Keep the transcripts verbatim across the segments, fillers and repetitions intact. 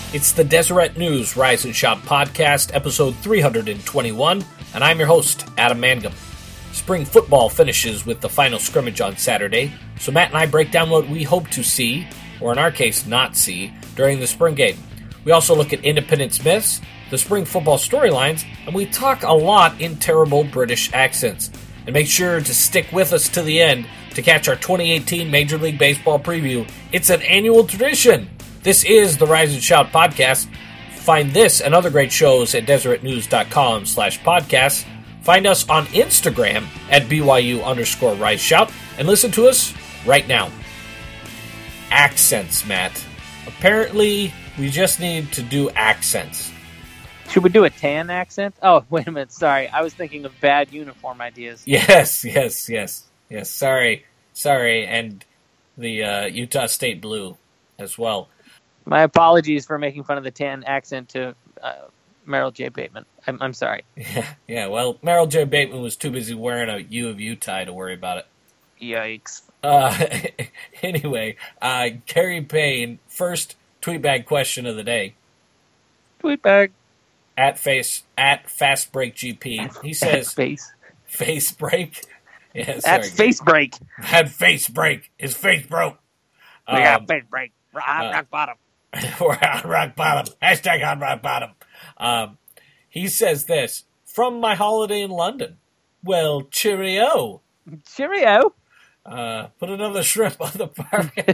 It's the Deseret News Rise and Shout podcast, episode three twenty-one, and I'm your host, Adam Mangum. Spring football finishes with the final scrimmage on Saturday, so Matt and I break down what we hope to see, or in our case, not see, during the spring game. We also look at independence myths, the spring football storylines, and we talk a lot in terrible British accents. And make sure to stick with us to the end to catch our twenty eighteen Major League Baseball preview. It's an annual tradition. This is the Rise and Shout podcast. Find this and other great shows at deseretnews.com slash podcasts. Find us on Instagram at BYU underscore Rise Shout. And listen to us right now. Accents, Matt. Apparently, we just need to do accents. Should we do a tan accent? Oh, wait a minute. Sorry. I was thinking of bad uniform ideas. Yes, yes, yes. Yes, sorry. Sorry. And the uh, Utah State Blue as well. My apologies for making fun of the tan accent to uh, Merrill J. Bateman. I'm, I'm sorry. Yeah, yeah, well, Merrill J. Bateman was too busy wearing a U of U tie to worry about it. Yikes. Uh, anyway, uh, Gary Payne, first tweet bag question of the day. Tweet bag. At face at Fast Break G P. He says at face. Face break. Yeah, sorry, at face break. Had face break. His face broke. We um, got face break. Rock, uh, rock bottom. We're on rock bottom. Hashtag on rock bottom. Um, he says this, from my holiday in London. Well, cheerio. Cheerio. Uh, put another shrimp on the park.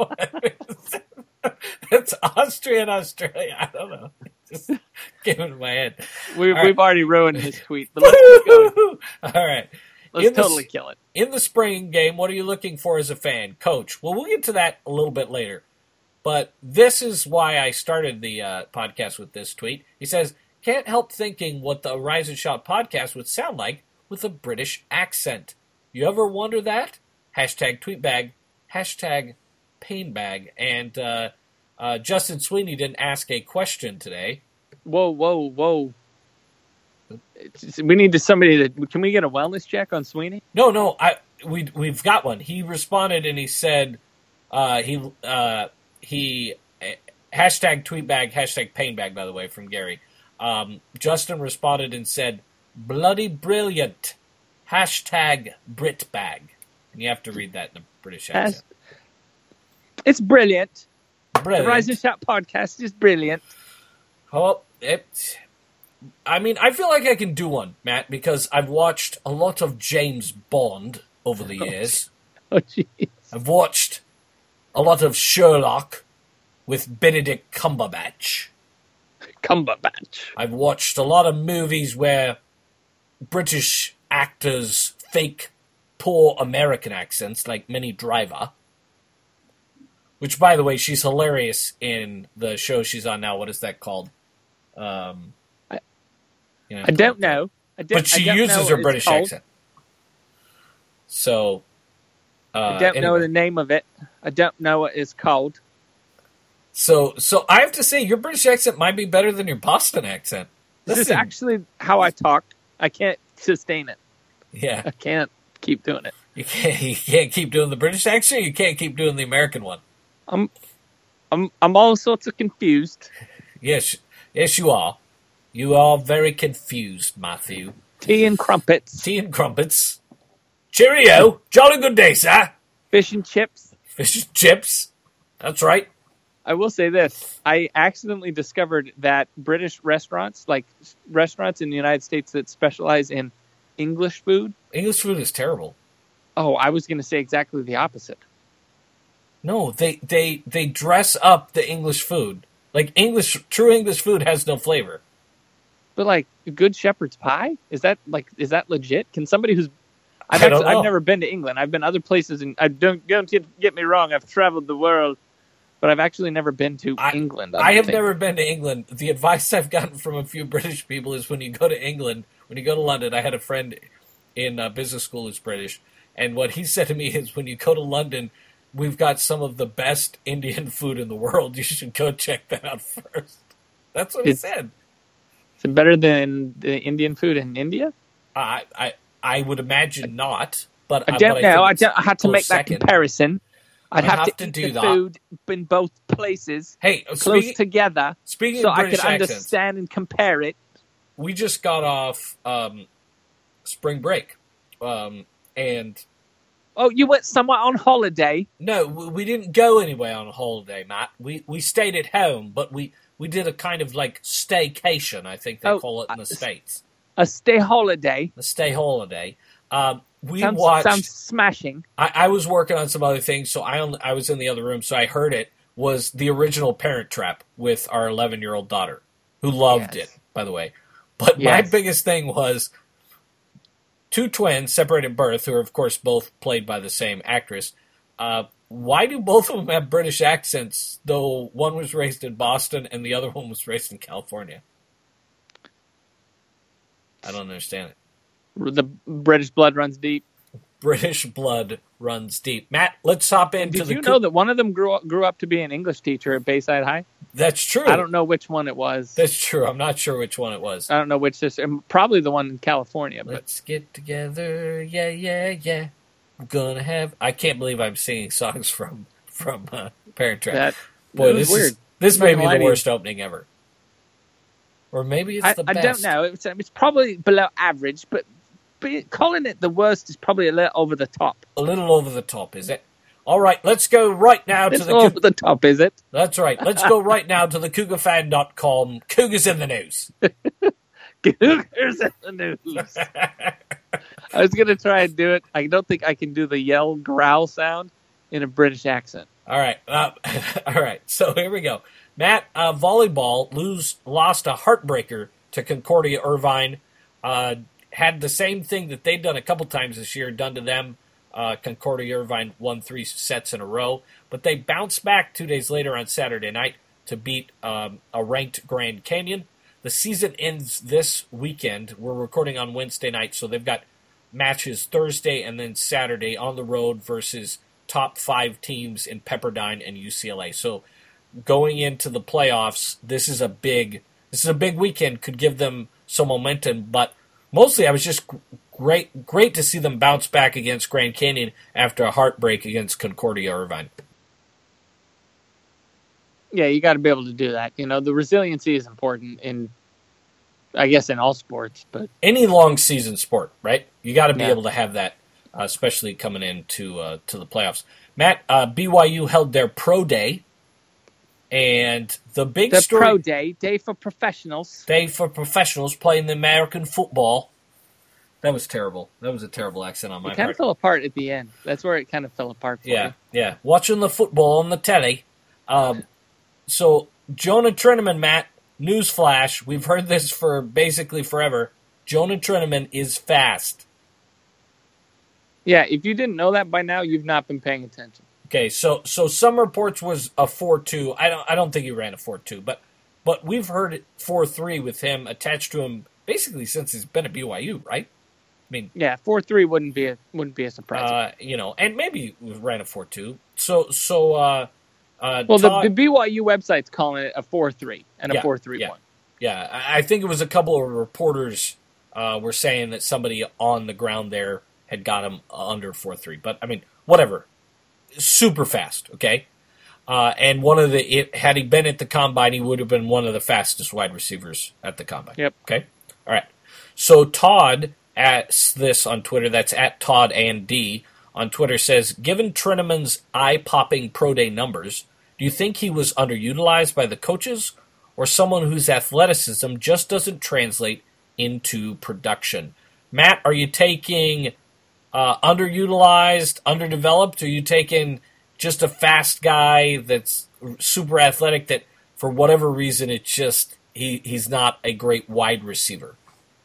That's Austrian Australia. I don't know. Just get it in my head. We, we've right. already ruined his tweet. But let's keep going. All right. Let's in totally the, kill it. In the spring game, what are you looking for as a fan? Coach. Well, we'll get to that a little bit later. But this is why I started the uh, podcast with this tweet. He says, can't help thinking what the Rise and Shout podcast would sound like with a British accent. You ever wonder that? Hashtag tweetbag. Hashtag painbag. And uh, uh, Justin Sweeney didn't ask a question today. Whoa, whoa, whoa. We need to somebody that... Can we get a wellness check on Sweeney? No, no. I we, we've got one. He responded and he said... Uh, he... Uh, He, hashtag tweetbag, hashtag painbag, by the way, from Gary. Um, Justin responded and said, bloody brilliant, hashtag Britbag. And you have to read that in a British accent. It's brilliant. Brilliant. The Rise and Shout podcast is brilliant. Oh, it, I mean, I feel like I can do one, Matt, because I've watched a lot of James Bond over the years. Oh, jeez. I've watched... a lot of Sherlock with Benedict Cumberbatch. Cumberbatch. I've watched a lot of movies where British actors fake poor American accents, like Minnie Driver. Which, by the way, she's hilarious in the show she's on now. What is that called? Um, I, you know, I don't know. I don't, but she I don't uses her British called. accent. So... Uh, I don't anyway. know the name of it. I don't know what it's called. So, so I have to say, your British accent might be better than your Boston accent. This Listen. is actually how I talk. I can't sustain it. Yeah, I can't keep doing it. You can't. You can't keep doing the British accent. You can't keep doing the American one. I'm, I'm, I'm all sorts of confused. Yes, yes, you are. You are very confused, Matthew. Tea and crumpets. Tea and crumpets. Cheerio! Jolly good day, sir. Fish and chips. Fish and chips. That's right. I will say this. I accidentally discovered that British restaurants, like restaurants in the United States that specialize in English food. English food is terrible. Oh, I was going to say exactly the opposite. No, they, they, they dress up the English food. Like, English, true English food has no flavor. But, like, Good Shepherd's pie? Is that, like, is that legit? Can somebody who's I've, I actually, don't know. I've never been to England. I've been other places, and I don't, don't get me wrong. I've traveled the world, but I've actually never been to I, England. I, I have think. never been to England. The advice I've gotten from a few British people is when you go to England, when you go to London, I had a friend in uh, business school who's British, and what he said to me is, when you go to London, we've got some of the best Indian food in the world. You should go check that out first. That's what it's, he said. Is it better than the Indian food in India? I I, I would imagine not. But I don't but know. I, I, don't, I had to make second. that comparison. I'd I have, have to, to eat do the that. food in both places, Hey, close speaking, together, speaking so of I British could accents, understand and compare it. we just got off um, spring break, um, and Oh, you went somewhere on holiday? no, we we didn't go anywhere on holiday, Matt. We we stayed at home, but we, we did a kind of like staycation, I think they Oh, call it in uh, the States. A stay holiday? The stay holiday. Um, we sounds, watched. sounds smashing. I, I was working on some other things, so I only, I was in the other room, so I heard it. Was the original Parent Trap with our eleven-year-old daughter, who loved Yes. it, by the way. But my Yes. biggest thing was two twins separated at birth, who are, of course, both played by the same actress. Uh, why do both of them have British accents, though one was raised in Boston and the other one was raised in California? I don't understand it. The British blood runs deep. British blood runs deep. Matt, let's hop into Did the... you know that one of them grew up, grew up to be an English teacher at Bayside High? That's true. I don't know which one it was. That's true. I'm not sure which one it was. I don't know which sister. Probably the one in California. But Let's get together, yeah, yeah, yeah. I'm gonna have... I can't believe I'm singing songs from from uh, Parent Trap. that, Boy, that was this weird. is this I'm may not be gonna lie the to you. worst opening ever. Or maybe it's I, the I best. don't know. It's, it's probably below average, but, but calling it the worst is probably a little over the top. A little over the top, is it? All right, let's go right now to It's the... over Cou- the top, is it? That's right. Let's go right now to the cougar fan dot com. Cougars in the news. Cougars in the news. I was going to try and do it. I don't think I can do the yell growl sound in a British accent. All right. Uh, all right. So here we go. Matt, uh, volleyball lose lost a heartbreaker to Concordia Irvine. Uh, had the same thing that they've done a couple times this year done to them. Uh, Concordia Irvine won three sets in a row, but they bounced back two days later on Saturday night to beat um, a ranked Grand Canyon. The season ends this weekend. We're recording on Wednesday night, so they've got matches Thursday and then Saturday on the road versus top five teams in Pepperdine and U C L A. So going into the playoffs, this is a big this is a big weekend. Could give them some momentum, but mostly I was just great great to see them bounce back against Grand Canyon after a heartbreak against Concordia Irvine. Yeah, you got to be able to do that. You know, the resiliency is important in, I guess, in all sports. But any long season sport, right? You got to be Yeah. able to have that, uh, especially coming into uh, to the playoffs. Matt, uh, B Y U held their pro day, and the big the story pro day, day for professionals. day for professionals playing the American football. That was terrible. That was a terrible accent on my It kind part. of fell apart at the end. That's where it kind of fell apart for Yeah, me. yeah. Watching the football on the telly. Um, so, Jonah Treneman, Matt, newsflash. We've heard this for basically forever. Jonah Treneman is fast. Yeah, if you didn't know that by now, you've not been paying attention. Okay, so so some reports was a four two. I don't I don't think he ran a four two, but but we've heard it four three with him attached to him basically since he's been at B Y U, right? I mean, Yeah, four three wouldn't be a wouldn't be a surprise. uh, you know, and maybe we ran a four two. So so uh, uh, well, the, Todd- the B Y U website's calling it a four three and a Yeah, four three yeah. one. Yeah, I I think it was a couple of reporters uh, were saying that somebody on the ground there had got him under four three. But, I mean, whatever. Super fast, okay? Uh, and one of the, it, had he been at the combine, he would have been one of the fastest wide receivers at the combine. Yep. Okay? All right. So Todd at this on Twitter, that's at Todd and D on Twitter, says, given Treneman's eye-popping pro day numbers, do you think he was underutilized by the coaches or someone whose athleticism just doesn't translate into production? Matt, are you taking uh, underutilized, underdeveloped, or are you taking just a fast guy that's super athletic that for whatever reason it's just he, he's not a great wide receiver?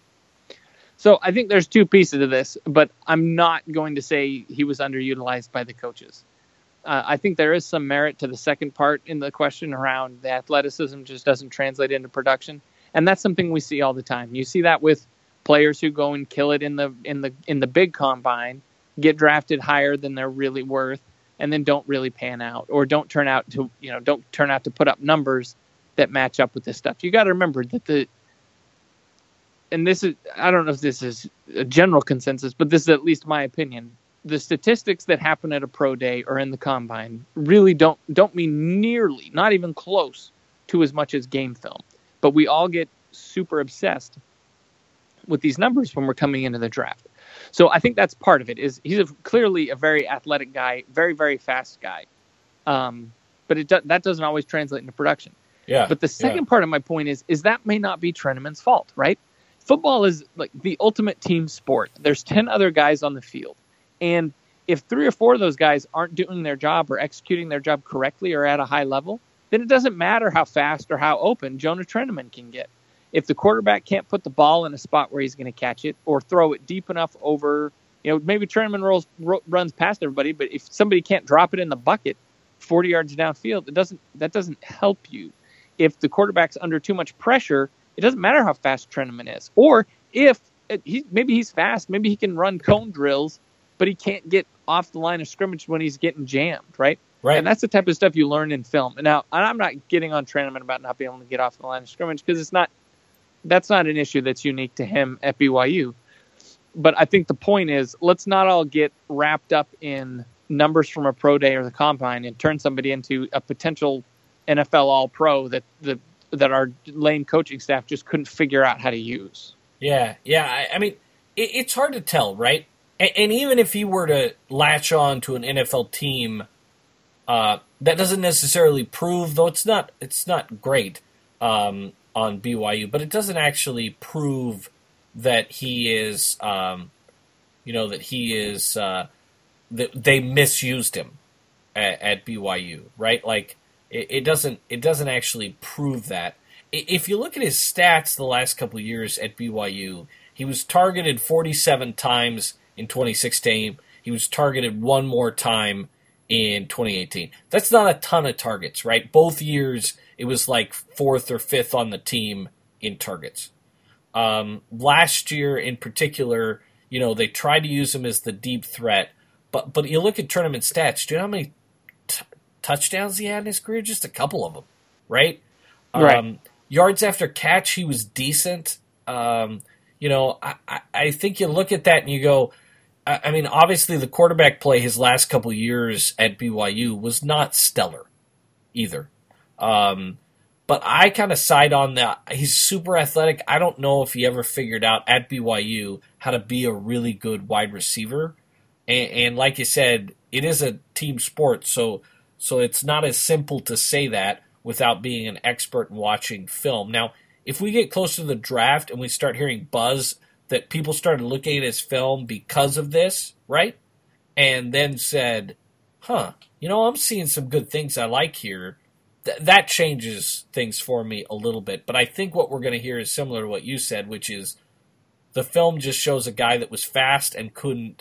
So I think there's two pieces of this, but I'm not going to say he was underutilized by the coaches. Uh, I think there is some merit to the second part in the question around the athleticism just doesn't translate into production, and that's something we see all the time. You see that with players who go and kill it in the in the in the big combine, get drafted higher than they're really worth, and then don't really pan out or don't turn out to you know don't turn out to put up numbers that match up with this stuff. You got to remember that the and this is I don't know if this is a general consensus, but this is at least my opinion. the statistics that happen at a pro day or in the combine really don't don't mean nearly, not even close to as much as game film. But we all get super obsessed with these numbers when we're coming into the draft. So I think that's part of it. Is he's a, clearly a very athletic guy, very very fast guy, um, but it do, that doesn't always translate into production. Yeah. But the second yeah. part of my point is is that may not be Treneman's fault, right? Football is like the ultimate team sport. There's ten other guys on the field, and if three or four of those guys aren't doing their job or executing their job correctly or at a high level, then it doesn't matter how fast or how open Jonah Treneman can get. If the quarterback can't put the ball in a spot where he's going to catch it or throw it deep enough over, you know, maybe Treneman rolls ro- runs past everybody, but if somebody can't drop it in the bucket forty yards downfield, it doesn't that doesn't help you. If the quarterback's under too much pressure, it doesn't matter how fast Treneman is. Or if it, he maybe he's fast, maybe he can run cone drills, but he can't get off the line of scrimmage when he's getting jammed, right? Right. And that's the type of stuff you learn in film. And now, I'm not getting on Treneman about not being able to get off the line of scrimmage because it's not. That's not an issue that's unique to him at B Y U. But I think the point is, let's not all get wrapped up in numbers from a pro day or the combine and turn somebody into a potential N F L All-Pro that the that our lame coaching staff just couldn't figure out how to use. Yeah, yeah. I, I mean, it, it's hard to tell, right? And, and even if he were to latch on to an N F L team, uh, that doesn't necessarily prove, though it's not it's not great. Um, on B Y U, but it doesn't actually prove that he is, um, you know, that he is, uh, that they misused him at, at B Y U, right? Like, it, it doesn't, it doesn't actually prove that. If you look at his stats the last couple of years at B Y U, he was targeted forty-seven times in twenty sixteen. He was targeted one more time in twenty eighteen. That's not a ton of targets, right? Both years, it was like fourth or fifth on the team in targets. Um, last year, in particular, you know, they tried to use him as the deep threat, but but you look at tournament stats. Do you know how many t- touchdowns he had in his career? Just a couple of them, right? Right. Um, yards after catch, he was decent. Um, you know, I, I, I think you look at that and you go, I, I mean, obviously the quarterback play his last couple of years at B Y U was not stellar either. Um, but I kind of side on that. He's super athletic. I don't know if he ever figured out at B Y U how to be a really good wide receiver. And, and like you said, it is a team sport, so so it's not as simple to say that without being an expert in watching film. Now, if we get closer to the draft and we start hearing buzz that people started looking at his film because of this, right? And then said, huh, you know, I'm seeing some good things I like here. Th- that changes things for me a little bit. But I think what we're going to hear is similar to what you said, which is the film just shows a guy that was fast and couldn't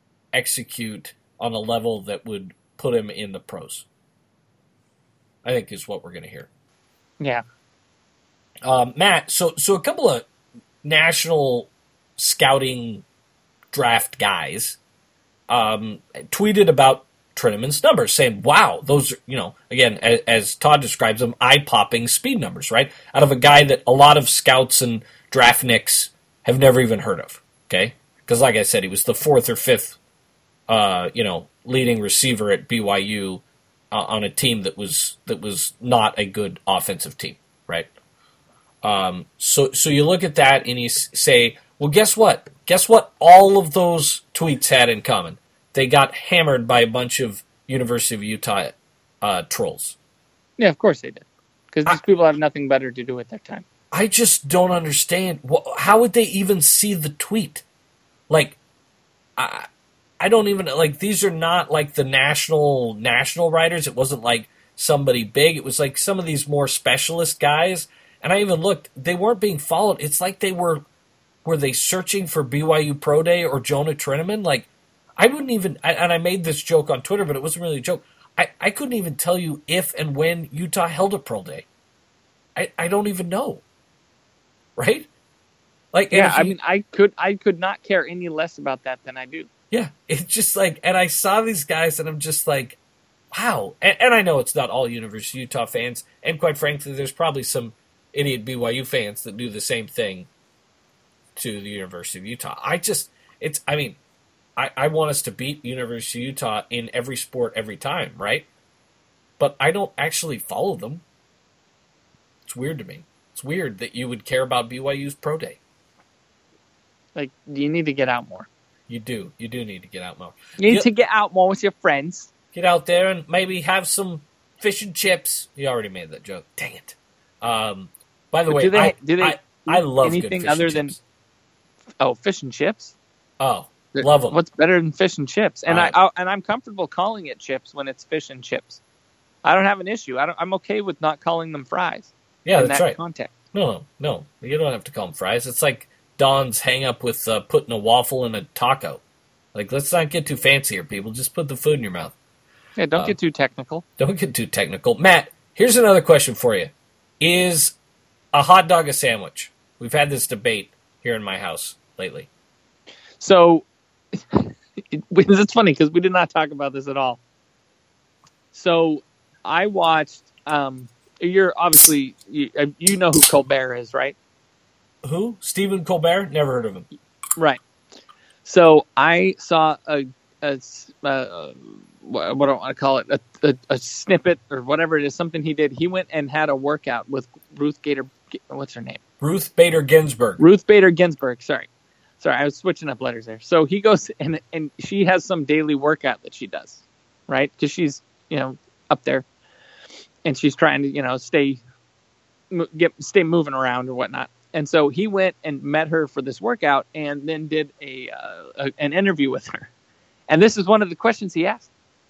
execute on a level that would put him in the pros. I think is what we're going to hear. Yeah. Um, Matt, so so a couple of national scouting draft guys um, tweeted about Treneman's numbers, saying, wow, those are, you know, again, as, as Todd describes them, eye-popping speed numbers, right? Out of a guy that a lot of scouts and draftniks have never even heard of, okay? Because like I said, he was the fourth or fifth, uh, you know, leading receiver at B Y U uh, on a team that was that was not a good offensive team, right? Um, so so you look at that and you say, well, guess what? Guess what all of those tweets had in common? They got hammered by a bunch of University of Utah uh, trolls. Yeah, of course they did. Because these I, people have nothing better to do with their time. I just don't understand. How would they even see the tweet? Like, I, I don't even, like, these are not like the national, national writers. It wasn't like somebody big. It was like some of these more specialist guys. And I even looked, they weren't being followed. It's like they were, were they searching for B Y U Pro Day or Jonah Treneman? Like, I wouldn't even, and I made this joke on Twitter, but it wasn't really a joke. I, I couldn't even tell you if and when Utah held a Pro Day. I, I don't even know. Right? Like, yeah, you, I mean, I could I could not care any less about that than I do. Yeah, it's just like, and I saw these guys, and I'm just like, wow. And, and I know it's not all University of Utah fans, and quite frankly, there's probably some idiot B Y U fans that do the same thing to the University of Utah. I just, it's, I mean, I, I want us to beat University of Utah in every sport every time, right? But I don't actually follow them. It's weird to me. It's weird that you would care about B Y U's pro day. Like, you need to get out more. You do. You do need to get out more. You need get, to get out more with your friends. Get out there and maybe have some fish and chips. You already made that joke. Dang it. Um, by the But way, do they, I, do they I, I love good anything fish other and than chips. oh fish and chips? Oh, love them. What's better than fish and chips? And Right. I, I and I'm comfortable calling it chips when it's fish and chips. I don't have an issue. I don't, I'm okay with not calling them fries. Yeah, in that's that right. context. No, no, no. You don't have to call them fries. It's like Don's hang up with uh, putting a waffle in a taco. Like, let's not get too fancy here, people. Just put the food in your mouth. Yeah, don't Uh, get too technical. Don't get too technical. Matt, here's another question for you. Is a hot dog a sandwich? We've had this debate here in my house lately. So it, it's funny because we did not talk about this at all. So I watched. Um, you're obviously you, you know who Colbert is, right? Who? Stephen Colbert? Never heard of him. Right. So I saw a, a uh, what do I want to call it? A, a, a snippet or whatever it is, something he did. He went and had a workout with Ruth Gator. What's her name? Ruth Bader Ginsburg. Ruth Bader Ginsburg. Sorry. Sorry, I was switching up letters there. So he goes and and she has some daily workout that she does, right? Because she's, you know, up there, and she's trying to, you know, stay get stay moving around or whatnot. And so he went and met her for this workout, and then did a, uh, a an interview with her. And this is one of the questions he asked.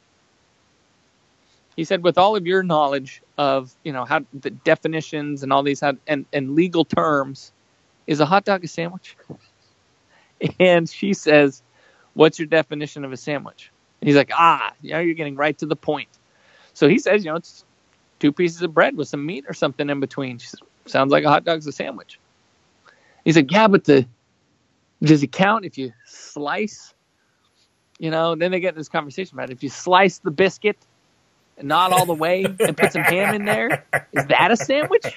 He said, "With all of your knowledge of, you know, how the definitions and all these how, and and legal terms, is a hot dog a sandwich?" And she says, "What's your definition of a sandwich?" And he's like, "Ah, you know, you're getting right to the point." So he says, "You know, it's two pieces of bread with some meat or something in between." She says, "Sounds like a hot dog's a sandwich." He's like, "Yeah, but the does it count if you slice?" You know, then they get in this conversation about it. If you slice the biscuit, not all the way, and put some ham in there, is that a sandwich?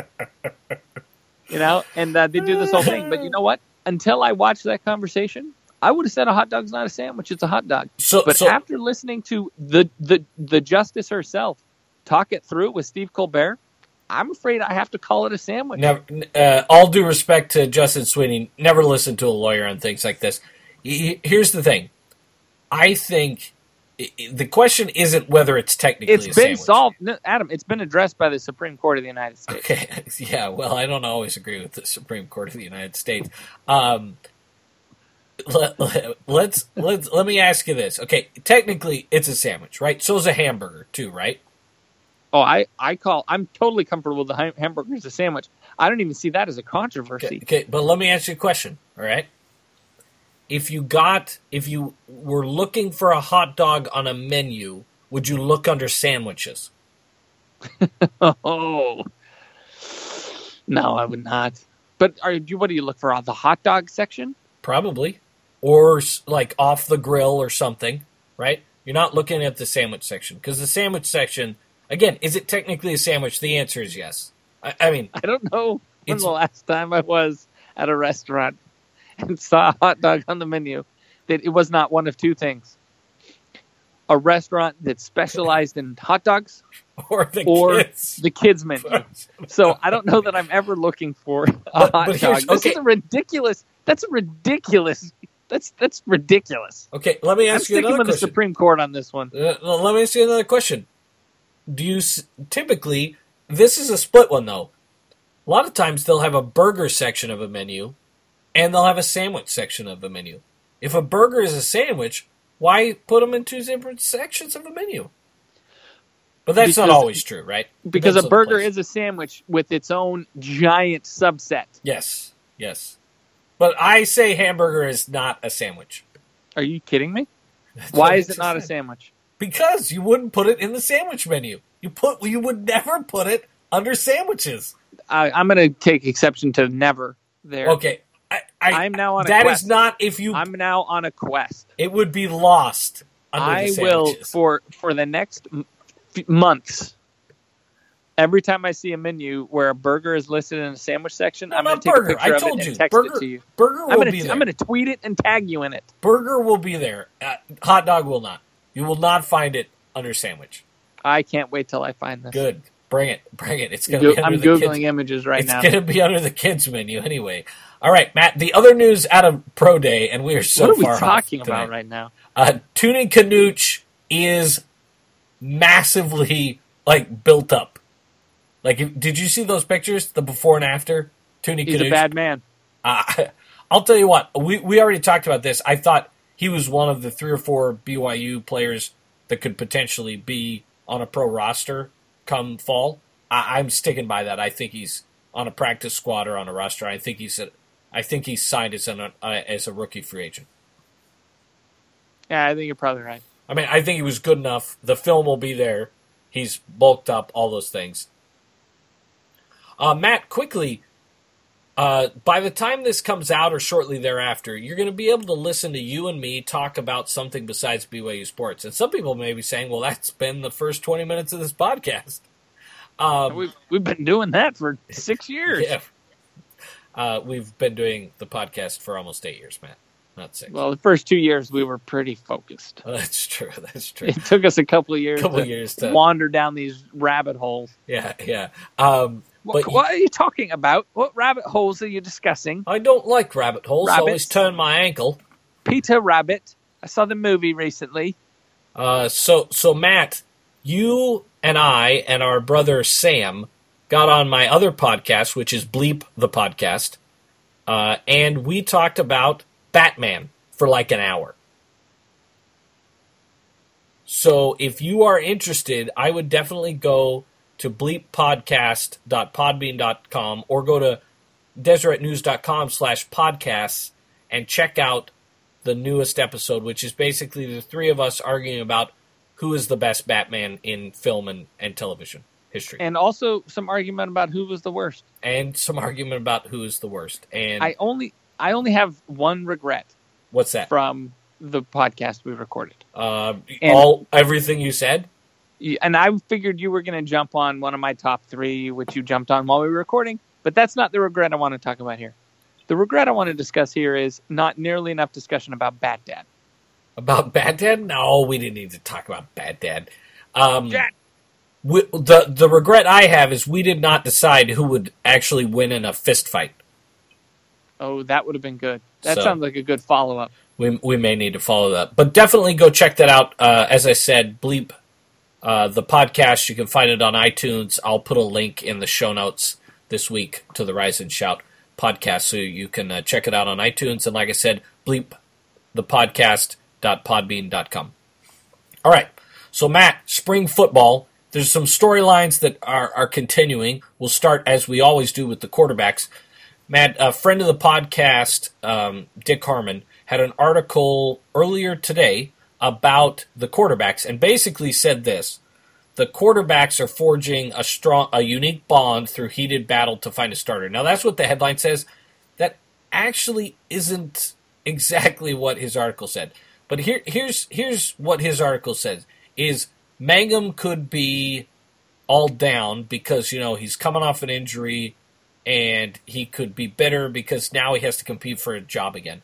You know, and uh, they do this whole thing. But you know what? Until I watched that conversation, I would have said a hot dog's not a sandwich; it's a hot dog. So, but so, after listening to the, the the justice herself talk it through with Steve Colbert, I'm afraid I have to call it a sandwich. Never, uh, all due respect to Justin Sweeney, never listen to a lawyer on things like this. Here's the thing. I think the question isn't whether it's technically it's a been sandwich. solved. No, Adam, it's been addressed by the Supreme Court of the United States. Okay, yeah, well, I don't always agree with the Supreme Court of the United States. Um, let, let, let's, let's, let me ask you this. Okay, technically it's a sandwich, right? So is a hamburger too, right? Oh, I, I call, I'm totally comfortable with the ham- hamburger as a sandwich. I don't even see that as a controversy. Okay, okay, but let me ask you a question, all right? If you got, if you were looking for a hot dog on a menu, would you look under sandwiches? Oh, no, I would not. But are you? What do you look for on the hot dog section? Probably, or like off the grill or something, right? You're not looking at the sandwich section because the sandwich section, again, is it technically a sandwich? The answer is yes. I, I mean, I don't know when It's- the last time I was at a restaurant and saw a hot dog on the menu that it was not one of two things. A restaurant that specialized in hot dogs or the or kids. the kids menu. So I don't know that I'm ever looking for a But- hot but here's- dog. This okay. is a ridiculous. That's a ridiculous. That's that's ridiculous. Okay, let me I'm ask you sticking another with the question. Supreme Court on this one. Uh, well, let me ask you another question. Do you s- typically, this is a split one though. A lot of times they'll have a burger section of a menu and they'll have a sandwich section of a menu. If a burger is a sandwich, why put them in two different sections of a menu? But that's not Because- always true, right? Because Depends a on the burger place. is a sandwich with its own giant subset. Yes, yes. But I say hamburger is not a sandwich. Are you kidding me? That's Why what is I it not a said. sandwich? Because you wouldn't put it in the sandwich menu. You put you would never put it under sandwiches. I, I'm going to take exception to never there. Okay, I, I, I'm now on a that quest. is not if you. I'm now on a quest. It would be lost under I the will sandwiches. for for the next m- f- months Every time I see a menu where a burger is listed in a sandwich section, No, I'm going not to take burger. a picture I of told it you, and text burger- it to you. Burger will I'm gonna, be there. I'm going to tweet it and tag you in it. Burger will be there. Uh, hot dog will not. You will not find it under sandwich. I can't wait till I find this. Good. Bring it. Bring it. It's going to Go- be under I'm the Googling kids. images right It's now. going to be under the kids menu anyway. All right, Matt. The other news out of Pro Day, and we are so what are we far off talking tonight. about right now? Uh, Toonie Canuch is massively like built up. Like, if- did you see those pictures? The before and after. Toonie He's Canuch. a bad man. Uh, I'll tell you what. We we already talked about this. I thought he was one of the three or four B Y U players that could potentially be on a pro roster come fall. I, I'm sticking by that. I think he's on a practice squad or on a roster. I think he's a, I think he's signed as an uh, as a rookie free agent. Yeah, I think you're probably right. I mean, I think he was good enough. The film will be there. He's bulked up, all those things. Uh, Matt, quickly, uh, by the time this comes out or shortly thereafter, you're going to be able to listen to you and me talk about something besides B Y U sports. And some people may be saying, well, that's been the first twenty minutes of this podcast. Um, We've, we've been doing that for six years. yeah. Uh, we've been doing the podcast for almost eight years, Matt. Not six. Well, the first two years we were pretty focused. Well, that's true. That's true. It took us a couple of years, Couple to, of years to- wander down these rabbit holes. Yeah, yeah. Um, What, but what are you talking about? What rabbit holes are you discussing? I don't like rabbit holes. I always Rabbits. turn my ankle. Peter Rabbit. I saw the movie recently. Uh, so, so Matt, you and I and our brother Sam got on my other podcast, which is Bleep the Podcast, uh, and we talked about Batman for like an hour. So if you are interested, I would definitely go to bleep podcast dot podbean dot com or go to deseret news dot com slash podcasts and check out the newest episode, which is basically the three of us arguing about who is the best Batman in film and, and television history. And also some argument about who was the worst. And some argument about who is the worst. And I only I only have one regret what's that? from the podcast we recorded. Uh, And- all everything you said? You- And I figured you were going to jump on one of my top three, which you jumped on while we were recording. But that's not the regret I want to talk about here. The regret I want to discuss here is not nearly enough discussion about Bat Dad. About Bad Dad? No, we didn't need to talk about Bad Dad. Um, Dad. we, the the regret I have is we did not decide who would actually win in a fist fight. Oh, that would have been good. That So- sounds like a good follow-up. We we may need to follow that, but definitely go check that out. Uh, as I said, Bleep uh, the podcast. You can find it on iTunes. I'll put a link in the show notes this week to the Rise and Shout podcast, so you can uh, check it out on iTunes. And like I said, Bleep the podcast dot podbean dot com. All right, so Matt, spring football. There's some storylines that are are continuing. We'll start as we always do with the quarterbacks. Matt, a friend of the podcast, um, Dick Harmon, had an article earlier today about the quarterbacks and basically said this: the quarterbacks are forging a strong, a unique bond through heated battle to find a starter. Now, that's what the headline says. That actually isn't exactly what his article said. But here, here's here's what his article says: is Mangum could be all down because, you know, he's coming off an injury and he could be bitter because now he has to compete for a job again.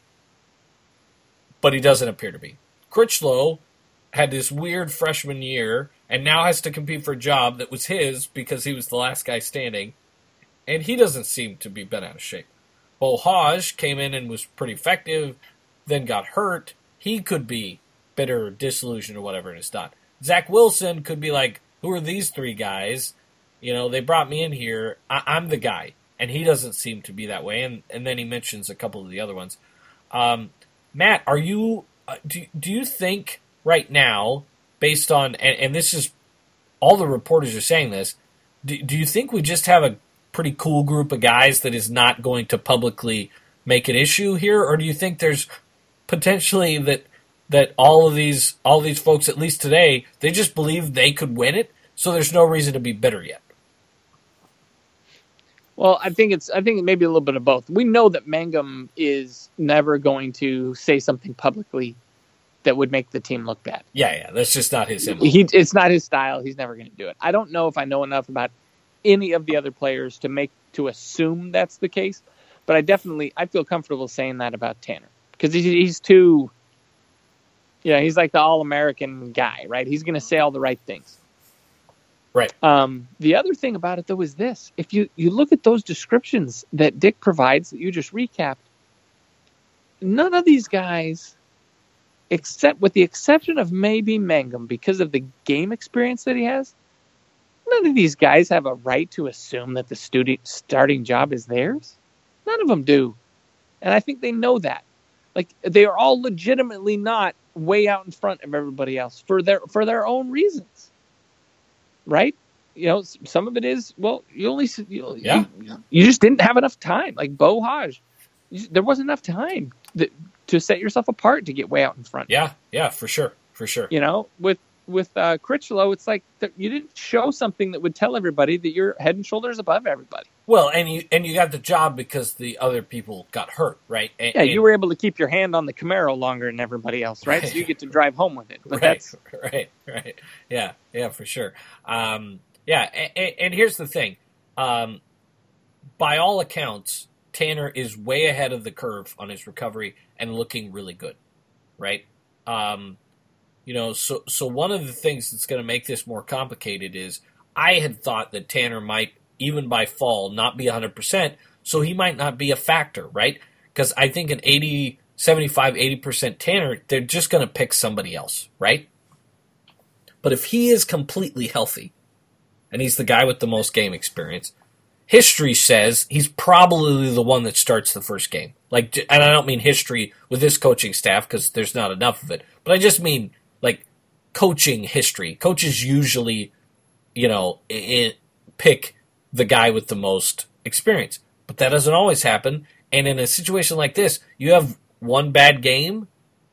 But he doesn't appear to be. Critchlow had this weird freshman year and now has to compete for a job that was his because he was the last guy standing, and he doesn't seem to be bent out of shape. Bo Hodge came in and was pretty effective, then got hurt. He could be bitter or disillusioned or whatever, and it's not. Zach Wilson could be like, who are these three guys? You know, they brought me in here. I- I'm the guy. And he doesn't seem to be that way. And, and then he mentions a couple of the other ones. Um, Matt, are you uh, do, do you think right now, based on, and, and this is, all the reporters are saying this, do, do you think we just have a pretty cool group of guys that is not going to publicly make an issue here? Or do you think there's potentially that that all of these all these folks, at least today, they just believe they could win it, so there's no reason to be bitter yet? Well, I think it's I think maybe a little bit of both. We know that Mangum is never going to say something publicly that would make the team look bad. Yeah, yeah, that's just not his M O. He it's not his style. He's never going to do it. I don't know if I know enough about any of the other players to make to assume that's the case. But I definitely I feel comfortable saying that about Tanner because he's, he's too. Yeah, he's like the all-American guy, right? He's going to say all the right things. Right. Um, the other thing about it, though, is this. If you, you look at those descriptions that Dick provides that you just recapped, none of these guys, except with the exception of maybe Mangum, because of the game experience that he has, none of these guys have a right to assume that the student starting job is theirs. None of them do. And I think they know that. Like, they are all legitimately not way out in front of everybody else for their for their own reasons, right? You know, some of it is, well, you only you, yeah. you, you just didn't have enough time. Like Bo Hodge, you, there wasn't enough time that, to set yourself apart to get way out in front. Yeah, yeah, for sure, for sure. You know, with with uh, Critchlow, it's like th- you didn't show something that would tell everybody that you're head and shoulders above everybody. Well, and you and you got the job because the other people got hurt, right? And, yeah, and, you were able to keep your hand on the Camaro longer than everybody else, right? right. So you get to drive home with it. But right, that's... right, right. Yeah, yeah, for sure. Um, yeah, and, and here's the thing. Um, by all accounts, Tanner is way ahead of the curve on his recovery and looking really good, right? Um, you know, so so one of the things that's going to make this more complicated is I had thought that Tanner might, even by fall, not be one hundred percent, so he might not be a factor, right? Because I think an eighty, seventy-five, eighty percent Tanner, they're just going to pick somebody else, right? But if he is completely healthy, and he's the guy with the most game experience, history says he's probably the one that starts the first game. Like, and I don't mean history with this coaching staff because there's not enough of it, but I just mean like coaching history. Coaches usually, you know, it, pick the guy with the most experience, but that doesn't always happen. And in a situation like this, you have one bad game,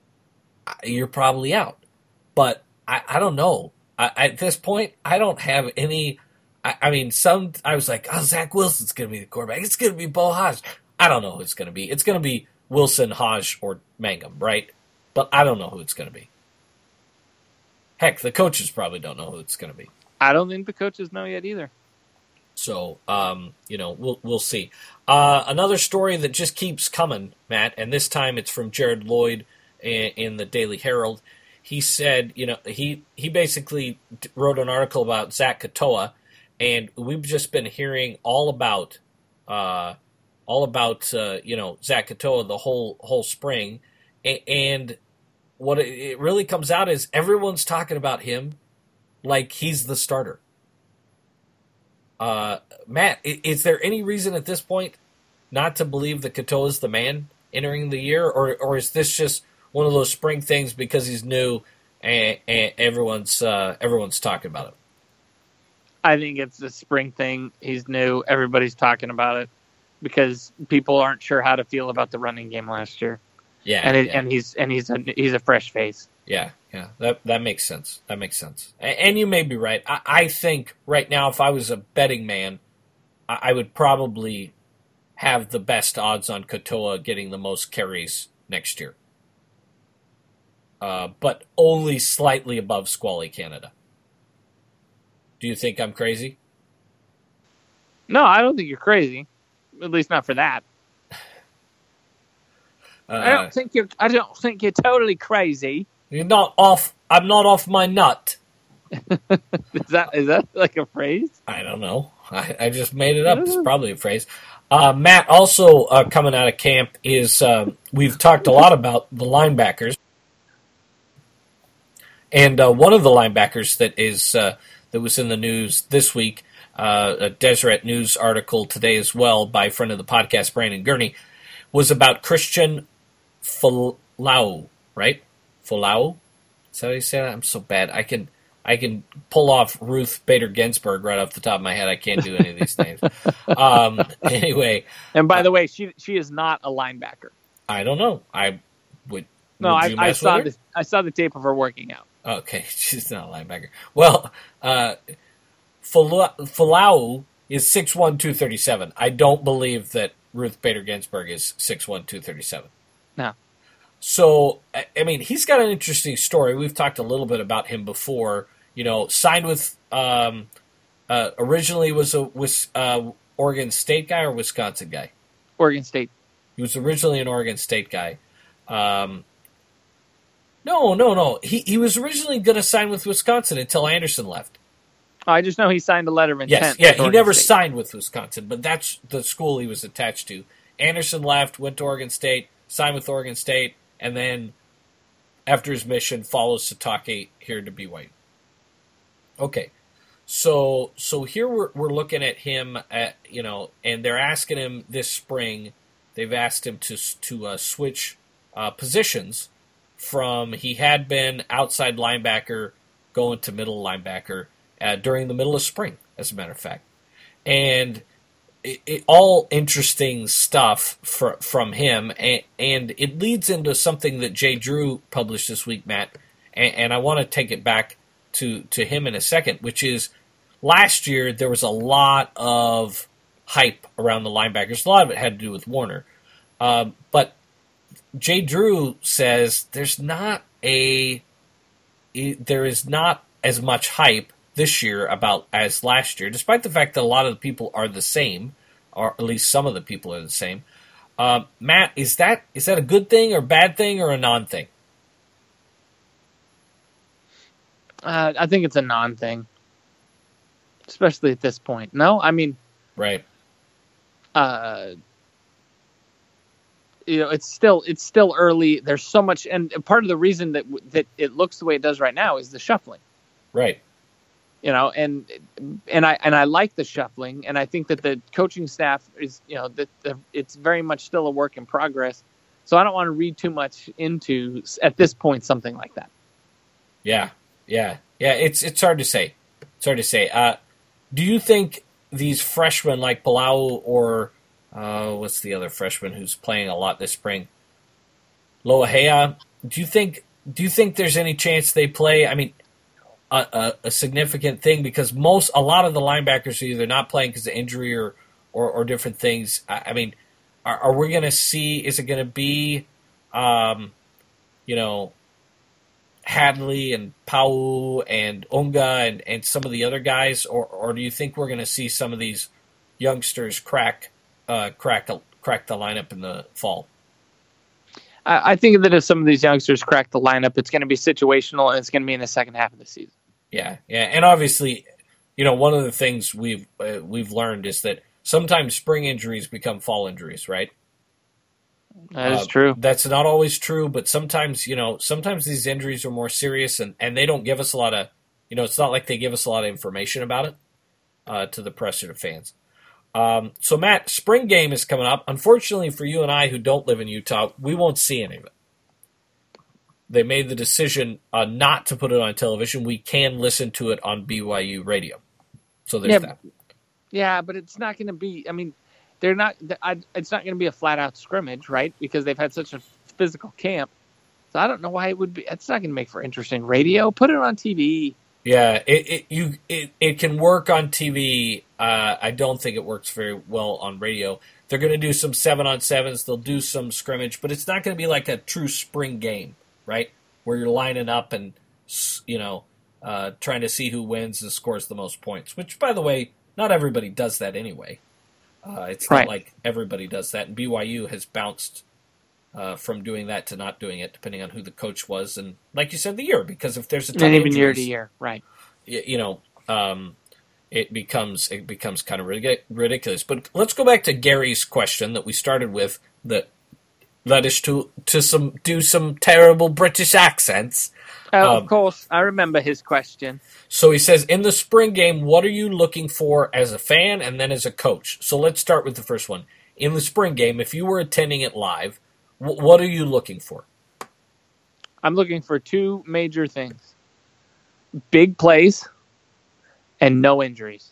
you're probably out. But I, I don't know. I, at this point, I don't have any. I, I mean, some. I was like, oh, Zach Wilson's going to be the quarterback. It's going to be Bo Hodge. I don't know who it's going to be. It's going to be Wilson, Hodge, or Mangum, right? But I don't know who it's going to be. Heck, the coaches probably don't know who it's going to be. I don't think the coaches know yet either. So, um, you know, we'll we'll see. Uh, another story that just keeps coming, Matt, and this time it's from Jared Lloyd in, in the Daily Herald. He said, you know, he he basically wrote an article about Zach Katoa, and we've just been hearing all about, uh, all about uh, you know Zach Katoa the whole whole spring, a- and what it, it really comes out is everyone's talking about him like he's the starter. Uh, Matt, is there any reason at this point not to believe that Katoa is the man entering the year, or or is this just one of those spring things because he's new and, and everyone's uh, everyone's talking about it? I think it's the spring thing. He's new. Everybody's talking about it because people aren't sure how to feel about the running game last year. Yeah, and it, yeah. and he's and he's a he's a fresh face. Yeah, yeah, that that makes sense. That makes sense. And you may be right. I, I think right now, if I was a betting man, I, I would probably have the best odds on Katoa getting the most carries next year. Uh, but only slightly above Squally Canada. Do you think I'm crazy? No, I don't think you're crazy. At least not for that. Uh, I don't think you're. I don't think you're totally crazy. You're not off. I'm not off my nut. is that is that like a phrase? I don't know. I, I just made it up. It's probably a phrase. Uh, Matt, also uh, coming out of camp is uh, we've talked a lot about the linebackers, and uh, one of the linebackers that is uh, that was in the news this week, uh, a Deseret News article today as well by a friend of the podcast, Brandon Gurney, was about Christian Folau, right? Folau? Is that how you say that? I'm so bad. I can I can pull off Ruth Bader Ginsburg right off the top of my head. I can't do any of these names. Um, anyway. And by uh, the way, she she is not a linebacker. I don't know. I would. No, would I, I saw the I saw the tape of her working out. Okay, she's not a linebacker. Well, uh, Folau is six one, two thirty-seven. I don't believe that Ruth Bader Ginsburg is six one, two thirty-seven. No. So, I mean, he's got an interesting story. We've talked a little bit about him before. You know, signed with um, uh, originally was a was uh, Oregon State guy or Wisconsin guy? Oregon State. He was originally an Oregon State guy. Um, no, no, no. He he was originally going to sign with Wisconsin until Anderson left. I just know he signed a letter of intent. Yes, yeah, he never State. signed with Wisconsin, but that's the school he was attached to. Anderson left, went to Oregon State, signed with Oregon State, and then after his mission, follows Satake here to B Y U. Okay, so so here we're we're looking at him, at, you know, and they're asking him this spring. They've asked him to to uh, switch uh, positions from he had been outside linebacker going to middle linebacker. Uh, during the middle of spring, as a matter of fact. And it, it, all interesting stuff for, from him, and, and it leads into something that Jay Drew published this week, Matt, and, and I want to take it back to, to him in a second, which is last year there was a lot of hype around the linebackers. A lot of it had to do with Warner. Um, but Jay Drew says there's not a there is not as much hype this year about as last year, despite the fact that a lot of the people are the same, or at least some of the people are the same. Uh, Matt, is that is that a good thing or bad thing or a non-thing? Uh, I think it's a non-thing, especially at this point. No, I mean, right. Uh, you know, it's still it's still early. There's so much, and part of the reason that that it looks the way it does right now is the shuffling. Right. You know, and and I and I like the shuffling, and I think that the coaching staff is, you know, that it's very much still a work in progress. So I don't want to read too much into at this point something like that. Yeah, yeah, yeah. It's it's hard to say. It's hard to say. Uh, do you think these freshmen like Palau or uh, what's the other freshman who's playing a lot this spring, Loahea? Do you think do you think there's any chance they play? I mean. A, a, a significant thing because most a lot of the linebackers are either not playing because of injury or, or, or different things. I, I mean, are, are we going to see? Is it going to be, um, you know, Hadley and Pau and Unga and, and some of the other guys, or or do you think we're going to see some of these youngsters crack uh, crack crack the lineup in the fall? I, I think that if some of these youngsters crack the lineup, it's going to be situational and it's going to be in the second half of the season. Yeah, yeah, and obviously, you know, one of the things we've uh, we've learned is that sometimes spring injuries become fall injuries, right? That is uh, true. That's not always true, but sometimes, you know, sometimes these injuries are more serious, and, and they don't give us a lot of, you know, it's not like they give us a lot of information about it uh, to the press or to fans. Um, so, Matt, spring game is coming up. Unfortunately for you and I who don't live in Utah, we won't see any of it. They made the decision uh, not to put it on television. We can listen to it on B Y U radio. So there's yeah, that. Yeah, but it's not going to be, I mean, they're not, it's not going to be a flat-out scrimmage, right? Because they've had such a physical camp. So I don't know why it would be, it's not going to make for interesting radio. Put it on T V. Yeah, it it you it, it can work on T V. Uh, I don't think it works very well on radio. They're going to do some seven on sevens. They'll do some scrimmage, but it's not going to be like a true spring game, right? Where you're lining up and you know uh, trying to see who wins and scores the most points. Which, by the way, not everybody does that anyway. Uh, it's right. not like everybody does that, and B Y U has bounced uh, from doing that to not doing it, depending on who the coach was, and like you said, the year. Because if there's a ton and of even injuries, year to year, right? You, you know, um, it becomes it becomes kind of ridiculous. But let's go back to Gary's question that we started with, that led us to to some do some terrible British accents. Oh, um, of course, I remember his question. So he says, in the spring game, what are you looking for as a fan and then as a coach? So let's start with the first one. In the spring game, if you were attending it live, w- what are you looking for? I'm looking for two major things. Big plays and no injuries.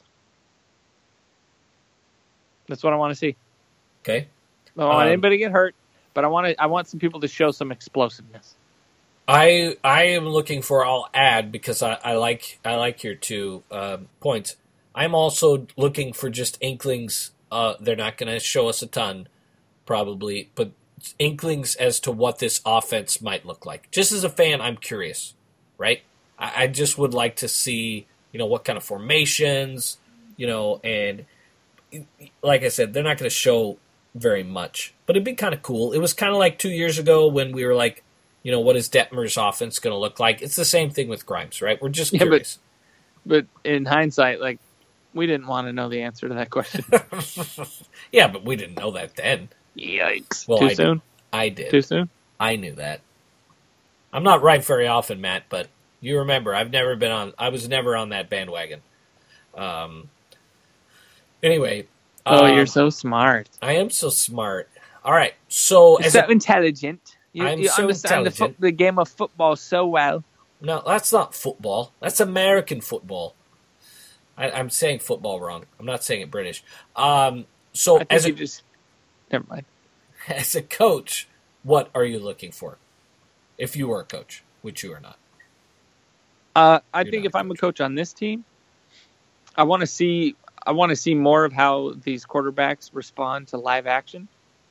That's what I want to see. Okay. I don't want Um, anybody to get hurt, but I want to, I want some people to show some explosiveness. I I am looking for. I'll add because I, I like I like your two uh, points. I'm also looking for just inklings. Uh, they're not going to show us a ton, probably, but inklings as to what this offense might look like. Just as a fan, I'm curious, right? I, I just would like to see you know, what kind of formations, you know, and like I said, they're not going to show very much, but it'd be kind of cool. It was kind of like two years ago when we were like, you know, what is Detmer's offense going to look like? It's the same thing with Grimes, right? We're just yeah, curious. But, but in hindsight, like, we didn't want to know the answer to that question. Yeah, but we didn't know that then. Yikes. Well, Too I soon? Did. I did. Too soon? I knew that. I'm not right very often, Matt, but you remember, I've never been on, I was never on that bandwagon. Um. Anyway. Oh, um, you're so smart. I am so smart. All right. So, You're as so a, intelligent. You, I'm you so understand the, intelligent. fo- the game of football so well. No, that's not football. That's American football. I, I'm saying football wrong. I'm not saying it British. Um, so, I think as you a, just... Never mind. as a coach, what are you looking for? If you were a coach, which you are not. Uh, I You're think not if a I'm a coach. coach on this team, I want to see I want to see more of how these quarterbacks respond to live action,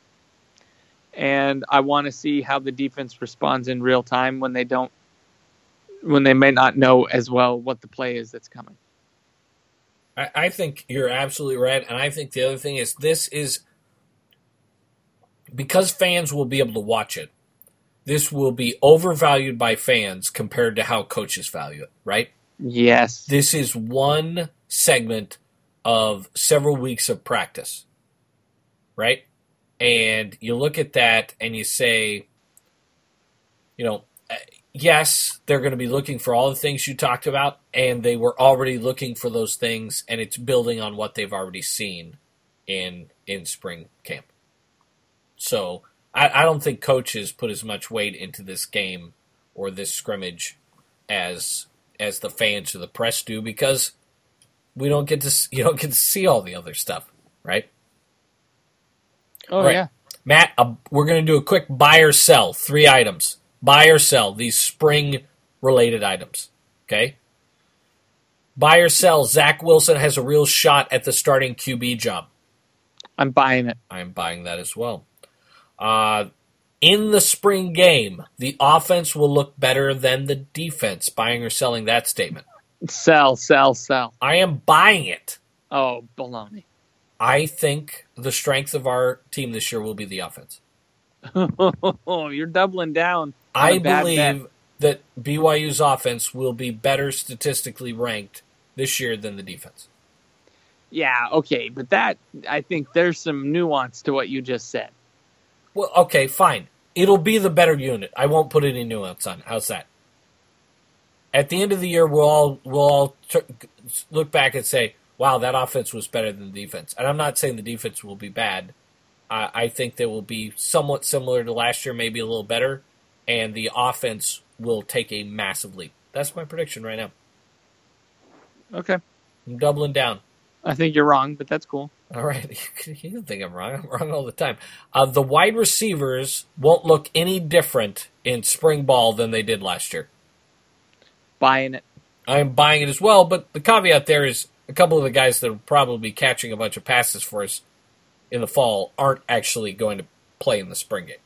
and I want to see how the defense responds in real time when they don't, when they may not know as well what the play is that's coming. I, I think you're absolutely right, and I think the other thing is this is because fans will be able to watch it. This will be overvalued by fans compared to how coaches value it, right? Yes. This is one segment of several weeks of practice, right? And you look at that and you say, you know, yes, they're going to be looking for all the things you talked about, and they were already looking for those things, and it's building on what they've already seen in in spring camp. So I, I don't think coaches put as much weight into this game or this scrimmage as as the fans or the press do, because we don't get to you don't get to see all the other stuff, right? Oh, right. yeah. Matt, uh, we're going to do a quick buy or sell. Three items. Buy or sell these spring-related items. Okay? Buy or sell, Zach Wilson has a real shot at the starting Q B job. I'm buying it. I'm buying that as well. Uh, in the spring game, the offense will look better than the defense. Buying or selling that statement? Sell, sell, sell. I am buying it. Oh, baloney. I think the strength of our team this year will be the offense. Oh, you're doubling down. on I a bad believe bet. that B Y U's offense will be better statistically ranked this year than the defense. Yeah, okay, but that, I think there's some nuance to what you just said. Well, okay, fine. It'll be the better unit. I won't put any nuance on it. How's that? At the end of the year, we'll all we'll all t- look back and say, "Wow, that offense was better than the defense." And I'm not saying the defense will be bad. I, I think they will be somewhat similar to last year, maybe a little better, and the offense will take a massive leap. That's my prediction right now. Okay. I'm doubling down. I think you're wrong, but that's cool. All right. You don't think I'm wrong. I'm wrong all the time. Uh, the wide receivers won't look any different in spring ball than they did last year. Buying it. I'm buying it as well, but the caveat there is a couple of the guys that will probably be catching a bunch of passes for us in the fall aren't actually going to play in the spring game.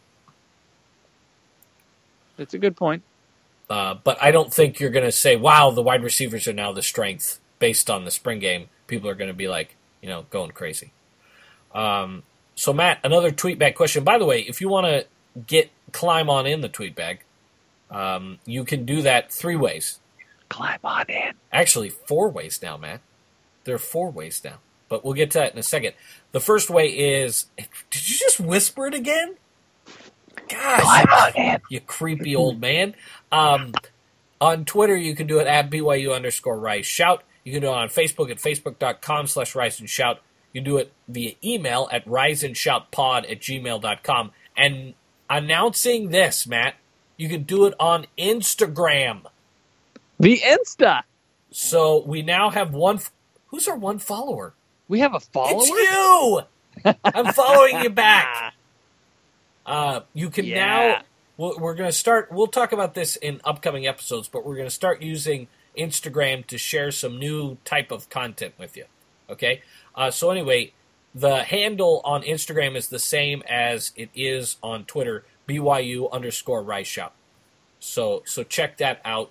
That's a good point. Uh, but I don't think you're going to say, wow, the wide receivers are now the strength based on the spring game. People are going to be like, you know, going crazy. Um, so, Matt, another tweet bag question. By the way, if you want to get climb on in the tweet bag, um, you can do that three ways. Climb on in. Actually, four ways now, Matt. There are four ways now. But we'll get to that in a second. The first way is, did you just whisper it again? Gosh, Climb on in. you creepy old man. Um, on Twitter, you can do it at B Y U underscore Rise Shout. You can do it on Facebook at facebook.com slash Rise and Shout. You can do it via email at riseandshoutpod at gmail.com. And announcing this, Matt, you can do it on Instagram. The Insta. So we now have one. F- Who's our one follower? We have a follower? It's you! I'm following you back. Uh, you can Yeah. now, we're, we're going to start, we'll talk about this in upcoming episodes, but we're going to start using Instagram to share some new type of content with you. Okay? Uh, so anyway, the handle on Instagram is the same as it is on Twitter, B Y U underscore Rise Shout. So, so check that out,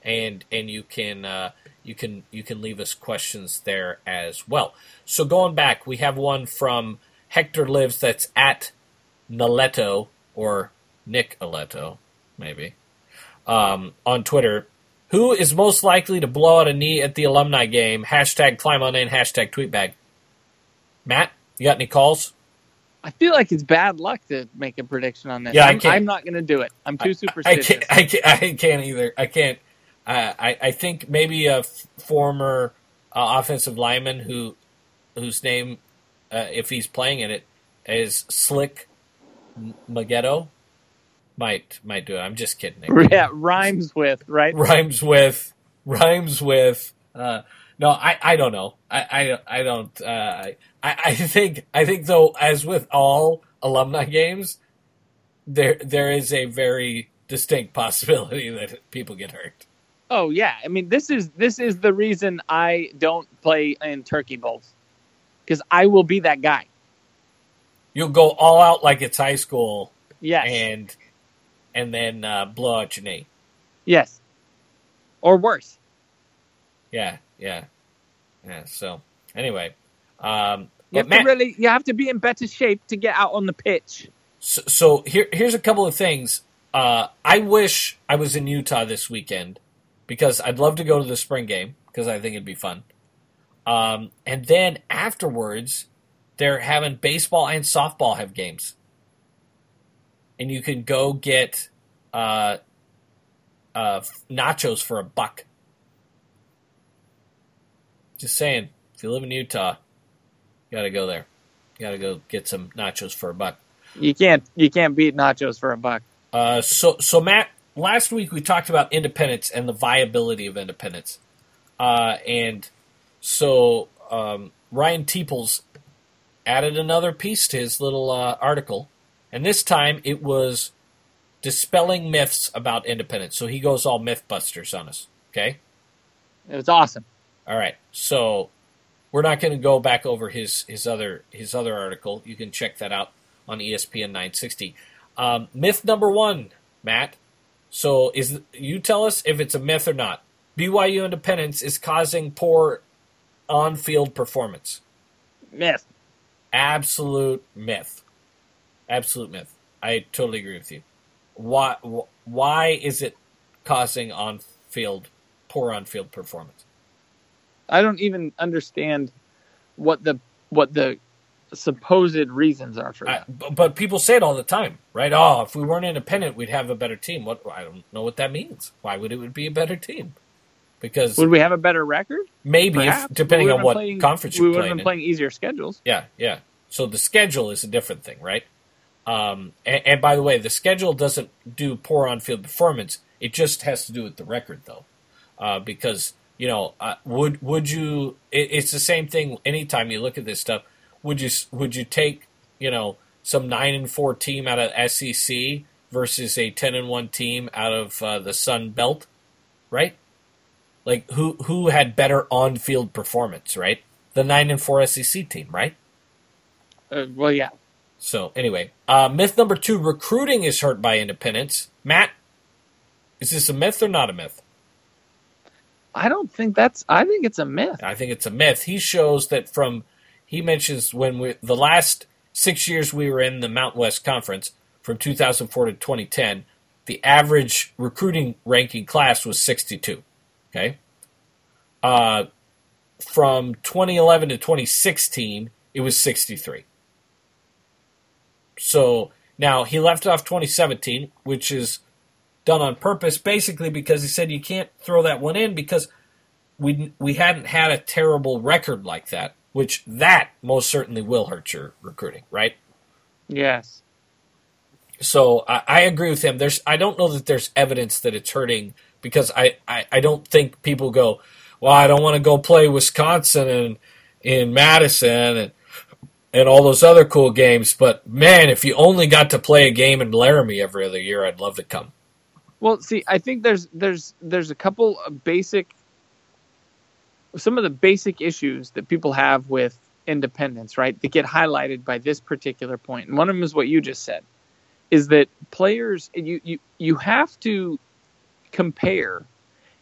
and and you can uh, you can you can leave us questions there as well. So going back, we have one from Hector Lives that's at Naleto or Nick Aleto, maybe, um, on Twitter. Who is most likely to blow out a knee at the alumni game? Hashtag climb on in, hashtag tweetbag. Matt, you got any calls? I feel like it's bad luck to make a prediction on this. Yeah, I I'm, can't. I'm not going to do it. I'm too I, superstitious. I can't, I, can't, I can't either. I can't. Uh, I, I think maybe a f- former uh, offensive lineman who whose name, uh, if he's playing in it, is Slick Maggetto. Might might do it. I'm just kidding. Yeah, rhymes with, right? Rhymes with, rhymes with. Uh, no, I, I don't know. I I, I don't. Uh, I I think I think though, as with all alumni games, there there is a very distinct possibility that people get hurt. Oh yeah, I mean this is this is the reason I don't play in turkey bowls, because I will be that guy. You'll go all out like it's high school. Yes. And. And then uh, blow out your knee. Yes. Or worse. Yeah, yeah. Yeah, so, anyway. Um, you, have Matt, to really, you have to be in better shape to get out on the pitch. So, so here, here's a couple of things. Uh, I wish I was in Utah this weekend because I'd love to go to the spring game because I think it'd be fun. Um, and then afterwards, they're having baseball and softball have games. And you can go get uh, uh, nachos for a buck. Just saying, if you live in Utah, you got to go there. You got to go get some nachos for a buck. You can't, you can't beat nachos for a buck. Uh, so, so Matt, last week we talked about independence and the viability of independence, uh, and so um, Ryan Teeples added another piece to his little uh, article. And this time it was dispelling myths about independence. So he goes all Mythbusters on us. Okay? It was awesome. All right. So we're not going to go back over his, his other his other article. You can check that out on E S P N nine sixty. Um, myth number one, Matt. So is you tell us if it's a myth or not. B Y U independence is causing poor on-field performance. Myth. Absolute myth. Absolute myth. I totally agree with you. Why? Why is it causing on-field poor on-field performance? I don't even understand what the what the supposed reasons are for that. I, but, but people say it all the time, right? Oh, if we weren't independent, we'd have a better team. What? I don't know what that means. Why would it be a better team? Because would we have a better record? Maybe, if, depending on what playing, conference we you're would playing have been in. playing easier schedules. Yeah, yeah. So the schedule is a different thing, right? Um, and, and by the way, the schedule doesn't do poor on-field performance. It just has to do with the record, though, uh, because you know, uh, would would you? It, it's the same thing. Anytime you look at this stuff, would you would you take you know some nine and four team out of S E C versus a ten and one team out of uh, the Sun Belt, right? Like who who had better on-field performance, right? The nine and four S E C team, right? Uh, well, yeah. So anyway, uh, myth number two: recruiting is hurt by independence. Matt, is this a myth or not a myth? I don't think that's. I think it's a myth. I think it's a myth. He shows that from. He mentions when we the last six years we were in the Mountain West Conference from two thousand four to twenty ten, the average recruiting ranking class was sixty-two. Okay. Uh, from twenty eleven to twenty sixteen, it was sixty-three. So now he left off twenty seventeen, which is done on purpose, basically because he said you can't throw that one in because we we hadn't had a terrible record like that, which that most certainly will hurt your recruiting, right? Yes. So I, I agree with him. There's I don't know that there's evidence that it's hurting because I, I, I don't think people go, well, I don't want to go play Wisconsin and in Madison and and all those other cool games. But, man, if you only got to play a game in Laramie every other year, I'd love to come. Well, see, I think there's there's there's a couple of basic, some of the basic issues that people have with independence, right, that get highlighted by this particular point. And one of them is what you just said, is that players, you you, you have to compare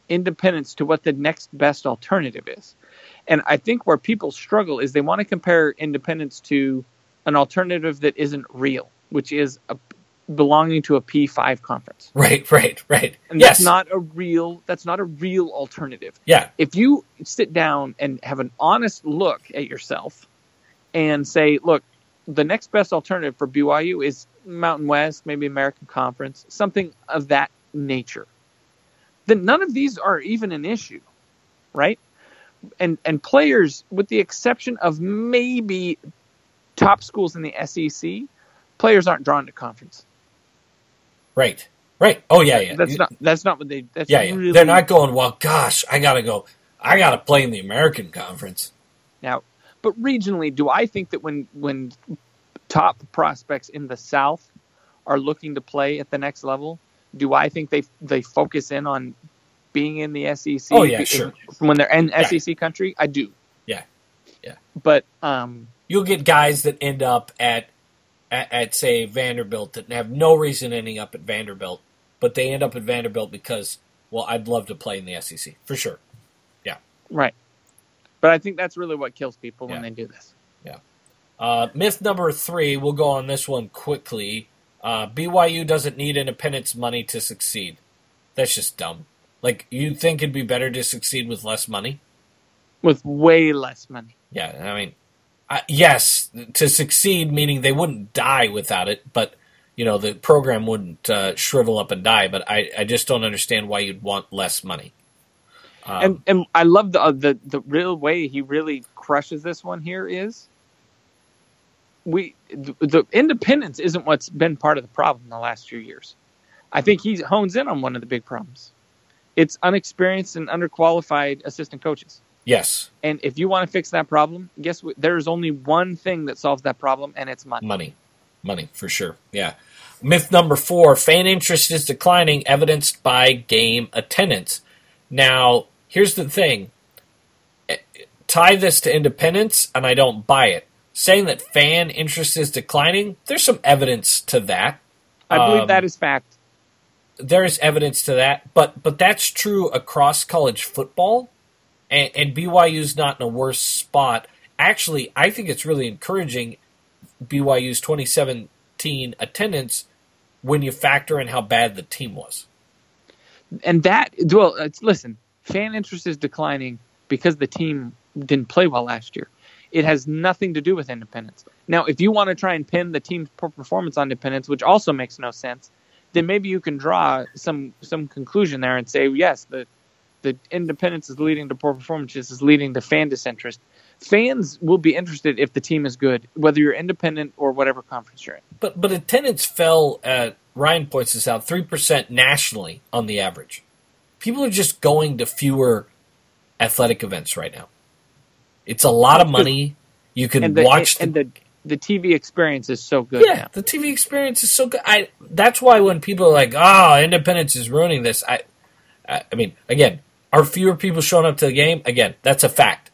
independence to what the next best alternative is. And I think where people struggle is they want to compare independence to an alternative that isn't real, which is a, belonging to a P five conference. Right, right, right. And yes. that's not a real that's not a real alternative. Yeah. If you sit down and have an honest look at yourself and say, look, the next best alternative for B Y U is Mountain West, maybe American Conference, something of that nature, then none of these are even an issue, right? And and players, with the exception of maybe top schools in the S E C, players aren't drawn to conference. Right, right. Oh yeah, yeah. That's not that's not what they. That's yeah, yeah. Really, They're not going. Well, gosh, I gotta go. I gotta play in the American Conference now. But regionally, do I think that when when top prospects in the South are looking to play at the next level, do I think they they focus in on being in the S E C? Oh yeah, sure. When they're in yeah. S E C country, I do. Yeah, yeah. But um, you'll get guys that end up at, at at say Vanderbilt that have no reason ending up at Vanderbilt, but they end up at Vanderbilt because, well, I'd love to play in the S E C for sure. Yeah, right. But I think that's really what kills people when yeah. they do this. Yeah. Uh, myth number three. We'll go on this one quickly. Uh, B Y U doesn't need independence money to succeed. That's just dumb. Like, you think it'd be better to succeed with less money? With way less money. Yeah, I mean, uh, yes, to succeed, meaning they wouldn't die without it, but, you know, the program wouldn't uh, shrivel up and die, but I, I just don't understand why you'd want less money. Um, and and I love the, uh, the the real way he really crushes this one here is we the, the independence isn't what's been part of the problem in the last few years. I think he hones in on one of the big problems. It's unexperienced and underqualified assistant coaches. Yes. And if you want to fix that problem, guess what? There's only one thing that solves that problem, and it's money. Money. Money, for sure. Yeah. Myth number four, fan interest is declining, evidenced by game attendance. Now, here's the thing. Tie this to independence, and I don't buy it. Saying that fan interest is declining, there's some evidence to that. I believe um, that is fact. There is evidence to that, but but that's true across college football, and, and B Y U's not in a worse spot. Actually, I think it's really encouraging B Y U's twenty seventeen attendance when you factor in how bad the team was. And that, well, it's, listen, fan interest is declining because the team didn't play well last year. It has nothing to do with independence. Now, if you want to try and pin the team's poor performance on independence, which also makes no sense, then maybe you can draw some some conclusion there and say, yes, the the independence is leading to poor performances, is leading to fan disinterest. Fans will be interested if the team is good, whether you're independent or whatever conference you're in. But but attendance fell at, Ryan points this out, three percent nationally on the average. People are just going to fewer athletic events right now. It's a lot of money. You can and the, watch and, the, and the the T V experience is so good. Yeah, now. the T V experience is so good. I that's why when people are like, "Oh, independence is ruining this," I, I, I mean, again, are fewer people showing up to the game? Again, that's a fact.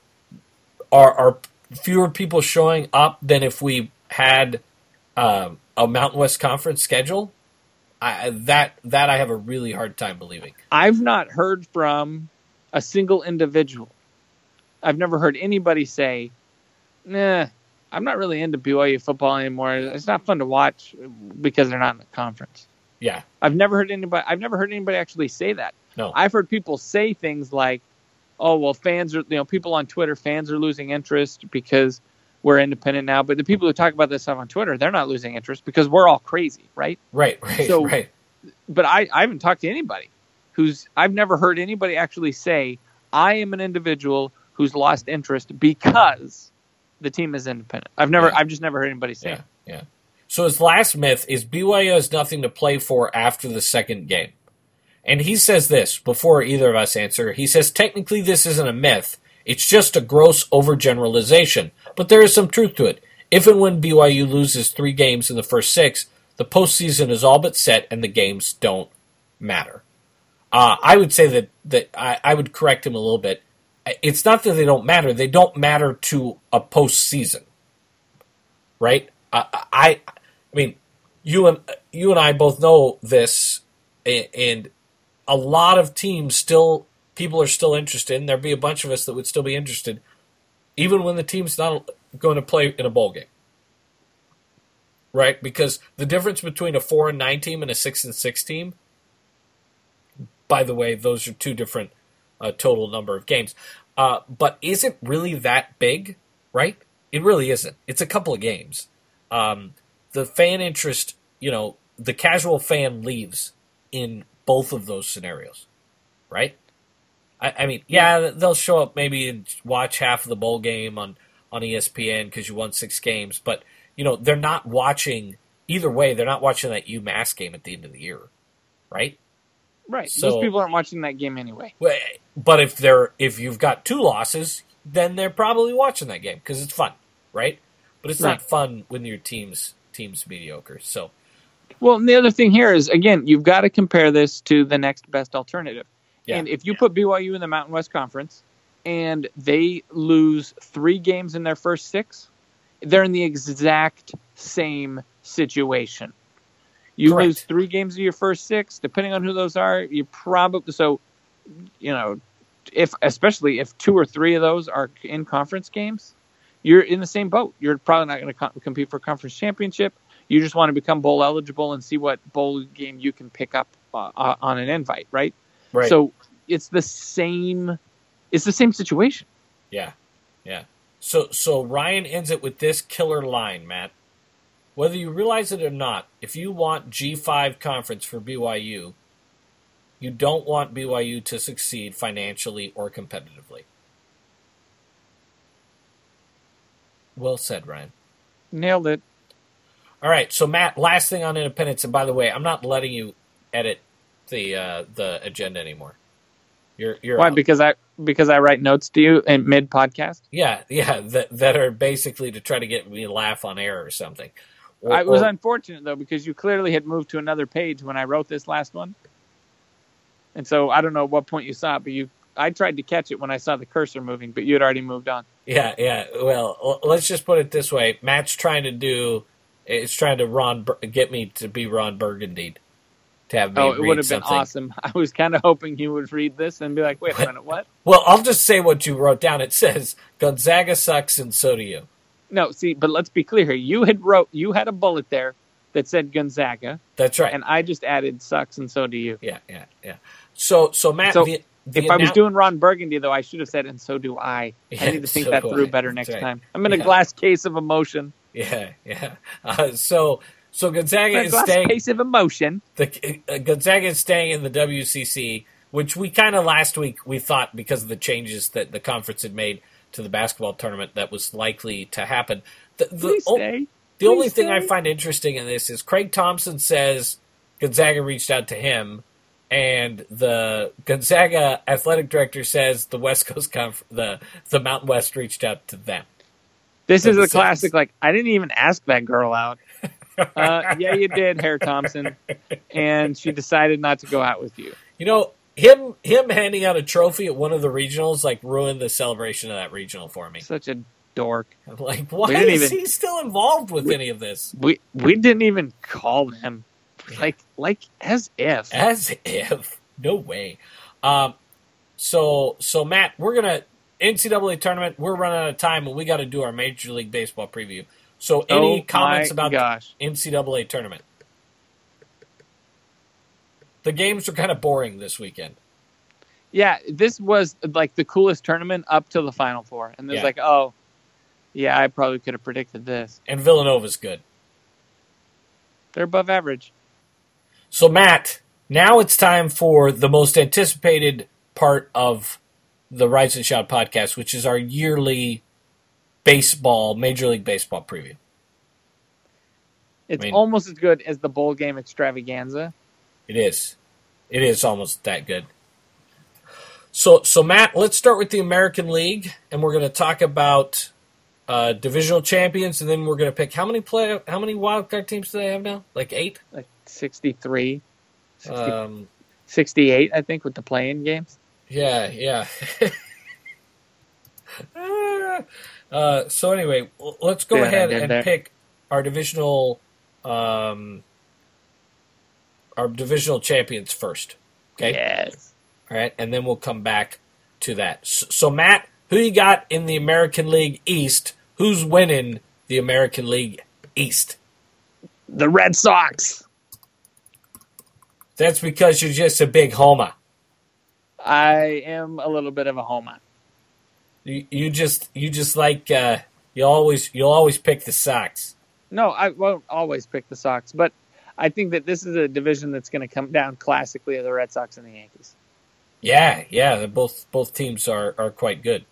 Are are fewer people showing up than if we had um, a Mountain West Conference schedule? I, that that I have a really hard time believing. I've not heard from a single individual. I've never heard anybody say, "Nah, I'm not really into B Y U football anymore. It's not fun to watch because they're not in the conference." Yeah, I've never heard anybody. I've never heard anybody actually say that. No, I've heard people say things like, "Oh, well, fans are, you know, people on Twitter, fans are losing interest because we're independent now." But the people who talk about this stuff on Twitter, they're not losing interest because we're all crazy, right? Right, right, so, right. But I, I haven't talked to anybody who's. I've never heard anybody actually say, "I am an individual who's lost interest because the team is independent." I've never, yeah. I've just never heard anybody say yeah, it. Yeah. So his last myth is B Y U has nothing to play for after the second game. And he says this before either of us answer. He says, technically this isn't a myth. It's just a gross overgeneralization. But there is some truth to it. If and when B Y U loses three games in the first six, the postseason is all but set and the games don't matter. Uh, I would say that, that I, I would correct him a little bit. It's not that they don't matter. They don't matter to a postseason. Right? Uh, I I mean, you and you and I both know this, and a lot of teams still, people are still interested, and there'd be a bunch of us that would still be interested, even when the team's not going to play in a bowl game. Right? Because the difference between a four and nine team and a six and six team, by the way, those are two different uh, total number of games. Uh, but is it really that big? Right? It really isn't. It's a couple of games. Um, the fan interest, you know, the casual fan leaves in both of those scenarios. Right? I, I mean, yeah, they'll show up maybe and watch half of the bowl game on, on E S P N because you won six games, but you know, they're not watching, either way, they're not watching that UMass game at the end of the year, right? Right. So, those people aren't watching that game anyway. But if they're if you've got two losses, then they're probably watching that game because it's fun, right? But it's right. not fun when your team's team's mediocre. So, well, and the other thing here is, again, you've got to compare this to the next best alternative. Yeah. And if you yeah. put B Y U in the Mountain West Conference and they lose three games in their first six, they're in the exact same situation. You Correct. lose three games of your first six, depending on who those are. You probably so, you know, if especially if two or three of those are in conference games, you're in the same boat. You're probably not going to co- compete for a conference championship. You just want to become bowl eligible and see what bowl game you can pick up uh, on an invite, right? Right. So it's the same. It's the same situation. Yeah, yeah. So so Ryan ends it with this killer line, Matt. Whether you realize it or not, if you want G five conference for B Y U, you don't want B Y U to succeed financially or competitively. Well said, Ryan. Nailed it. All right, so Matt, last thing on Independence, and by the way, I'm not letting you edit the uh, the agenda anymore. You're, you're Why? out. Because I because I write notes to you in mid podcast. Yeah, yeah, that that are basically to try to get me to laugh on air or something. Or, it was or, unfortunate though because you clearly had moved to another page when I wrote this last one, and so I don't know what point you saw it, but you I tried to catch it when I saw the cursor moving, but you had already moved on. Yeah, yeah. Well, let's just put it this way: Matt's trying to do, it's trying to Ron get me to be Ron Burgundy. To have me oh, it read would have something. been awesome. I was kind of hoping you would read this and be like, wait a minute, what? Well, I'll just say what you wrote down. It says, Gonzaga sucks and so do you. No, see, but let's be clear here. You had wrote, you had a bullet there that said Gonzaga. That's right. And I just added sucks and so do you. Yeah, yeah, yeah. So, so Matt, so the, the if I was doing Ron Burgundy, though, I should have said, and so do I. Yeah, I need to think so that through I. better next right. time. I'm in a yeah. glass case of emotion. Yeah, yeah. Uh, so, so Gonzaga a is glass staying. case of emotion. The, uh, Gonzaga is staying in the W C C, which we kind of last week we thought because of the changes that the conference had made to the basketball tournament that was likely to happen. The, the, Please o- stay. the Please only thing stay. I find interesting in this is Craig Thompson says Gonzaga reached out to him, and the Gonzaga athletic director says the West Coast Conf- the the Mountain West reached out to them. This So is the a classic, like, I didn't even ask that girl out. uh, yeah, you did, Herr Thompson. And she decided not to go out with you. You know, him him handing out a trophy at one of the regionals like ruined the celebration of that regional for me. Such a dork. I'm like, why didn't is even- he still involved with we- any of this? We we didn't even call them. Like, like as if. As if. No way. Um, so, so Matt, we're going to, N C double A tournament, we're running out of time, and we got to do our Major League Baseball preview. So any Oh comments my about gosh. the N C double A tournament? The games are kind of boring this weekend. Yeah, this was like the coolest tournament up to the Final Four. And there's Yeah. like, oh, yeah, I probably could have predicted this. And Villanova's good. They're above average. So, Matt, now it's time for the most anticipated part of the Rise and Shout podcast, which is our yearly baseball, Major League Baseball preview. It's I mean- almost as good as the bowl game extravaganza. It is. It is almost that good. So, so Matt, let's start with the American League, and we're going to talk about uh, divisional champions, and then we're going to pick how many play, how many wild card teams do they have now? Like eight, Like sixty-three, sixty, um, sixty-eight, I think, with the play-in games. yeah, yeah. uh, so anyway, l- let's go Yeah, ahead they're and there. pick our divisional, um, our divisional champions first. Okay. Yes. All right, and then we'll come back to that. So, so, Matt, who you got in the American League East? Who's winning the American League East? The Red Sox. That's because you're just a big homer. I am a little bit of a homer. You, you just you just like uh, you always you'll always pick the Sox. No, I won't always pick the Sox, but I think that this is a division that's going to come down classically to the Red Sox and the Yankees. Yeah, yeah, they're both both teams are, are quite good.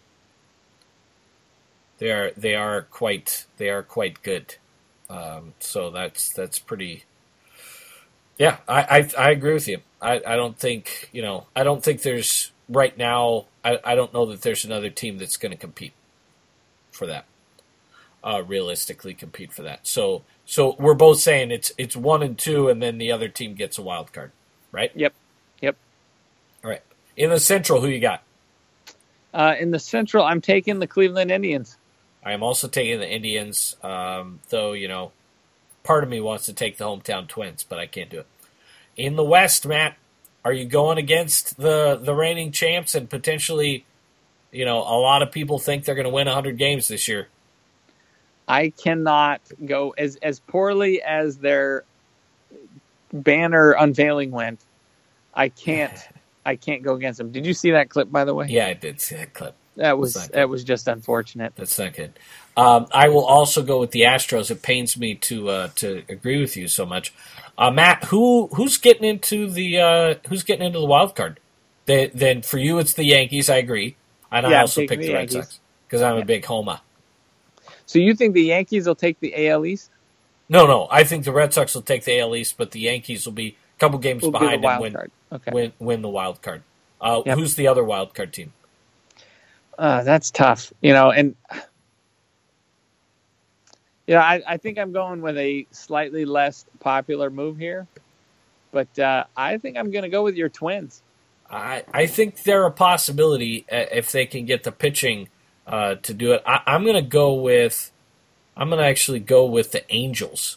They are they are quite they are quite good. Um, so that's that's pretty. Yeah, I, I I agree with you. I, I don't think you know I don't think there's right now. I, I don't know that there's another team that's going to compete for that. Uh, realistically, compete for that. So so we're both saying it's it's one and two, and then the other team gets a wild card, right? Yep, yep. All right. In the Central, who you got? Uh, in the Central, I'm taking the Cleveland Indians. I am also taking the Indians, um, though, you know, part of me wants to take the hometown Twins, but I can't do it. In the West, Matt, are you going against the, the reigning champs and potentially, you know, a lot of people think they're going to win one hundred games this year? I cannot go as as poorly as their banner unveiling went. I can't. I can't go against them. Did you see that clip, by the way? Yeah, I did see that clip. That was that was just unfortunate. That's not good. Um, I will also go with the Astros. It pains me to uh, to agree with you so much, uh, Matt. Who who's getting into the uh, who's getting into the wild card? They, then for you, it's the Yankees. I agree, and yeah, I also picked the, the Red Yankees. Sox because I'm yeah. a big homer. So you think the Yankees will take the A L East? No, no. I think the Red Sox will take the A L East, but the Yankees will be a couple games Will be behind the and wild win, card. Okay. win win the wild card. Uh, Yep. Who's the other wild card team? Uh, that's tough, you know, and yeah, I, I think I'm going with a slightly less popular move here, but uh, I think I'm going to go with your Twins. I I think they're a possibility uh, if they can get the pitching uh, to do it. I, I'm going to go with. I'm going to actually go with the Angels.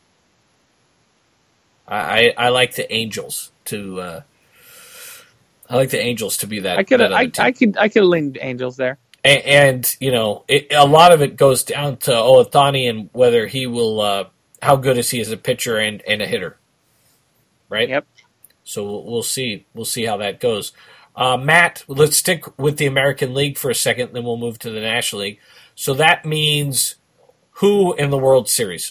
I I, I like the Angels to. Uh, I like the Angels to be that. I could that I, I could I could lean Angels there. And, and you know, it, a lot of it goes down to Ohtani and whether he will, uh, how good is he as a pitcher and, and a hitter, right? Yep. So we'll, we'll see. We'll see how that goes. Uh, Matt, let's stick with the American League for a second, then we'll move to the National League. So that means who in the World Series?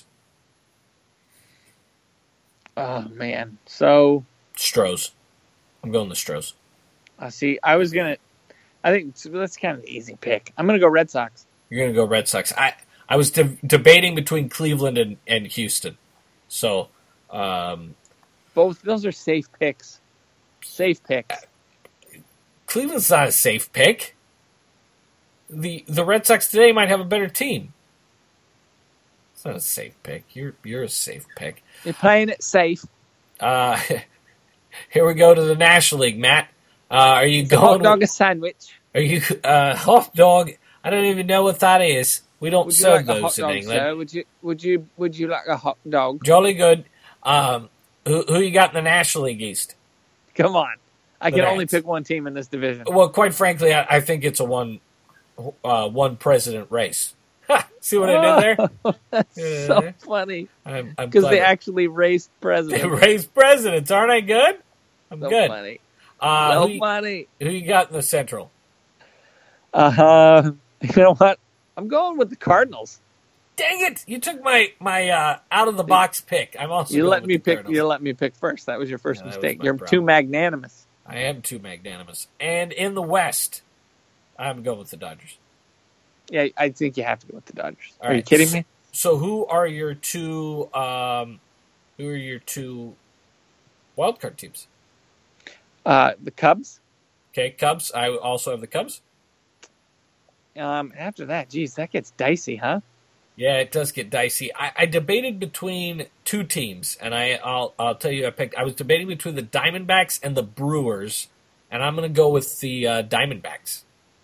Oh man, so Stros. I'm going the Stros. I uh, see. I was gonna. I think that's kind of an easy pick. I'm gonna go Red Sox. You're going to go Red Sox. I I was de- debating between Cleveland and, and Houston. So, um, both those are safe picks. Safe picks. Cleveland's not a safe pick. The the Red Sox today might have a better team. It's not a safe pick. You're you're a safe pick. You're playing it safe. Uh, here we go to the National League, Matt. Uh, are you It's going? a hot dog with, a sandwich. Are you uh, hot dog? I don't even know what that is. We don't Would you serve like a hot those in dog, England. sir? Would you would you would you like a hot dog? Jolly good. Um, who who you got in the National League East? Come on. I The can only Nats. pick one team in this division. Well, quite frankly, I, I think it's a one uh, one president race. See what I did there? That's Yeah. so funny. I'm, I'm Because they clever. actually raced They president. raised presidents, aren't I good? I'm So good. funny. Uh, So who, you, funny. who you got in the Central? Uh, you know what? I'm going with the Cardinals. Dang it! You took my my uh, out of the box pick. I'm also You going let with me the pick. Cardinals. You let me pick first. That was your first Yeah, that was mistake. my You're problem. too magnanimous. I am too magnanimous. And in the West, I'm going with the Dodgers. Yeah, I think you have to go with the Dodgers. All Are you right. kidding me? So who are your two? Um, who are your two wild card teams? Uh, the Cubs. Okay, Cubs. I also have the Cubs. Um, after that, geez, that gets dicey, huh? Yeah, it does get dicey. I, I debated between two teams, and I, I'll I'll tell you, I picked. I was debating between the Diamondbacks and the Brewers, and I'm going to go with the uh, Diamondbacks.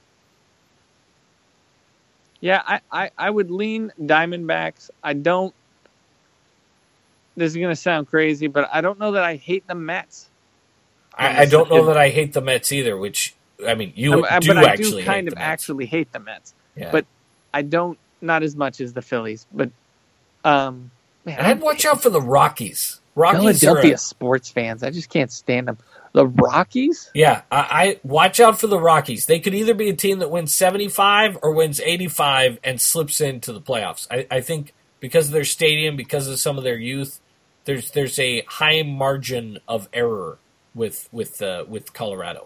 Yeah, I, I, I would lean Diamondbacks. I don't. This is going to sound crazy, but I don't know that I hate the Mets. I, I don't know that I hate the Mets either, which, I mean, you um, do but I actually do kind hate of the Mets. actually hate the Mets. Yeah. But I don't, not as much as the Phillies. But, um, man, And I'd watch out for the Rockies. Rockies Philadelphia are a, sports fans. I just can't stand them. The Rockies? Yeah, I, I watch out for the Rockies. They could either be a team that wins seventy-five or wins eighty-five and slips into the playoffs. I, I think because of their stadium, because of some of their youth, there's there's a high margin of error with with uh, with Colorado.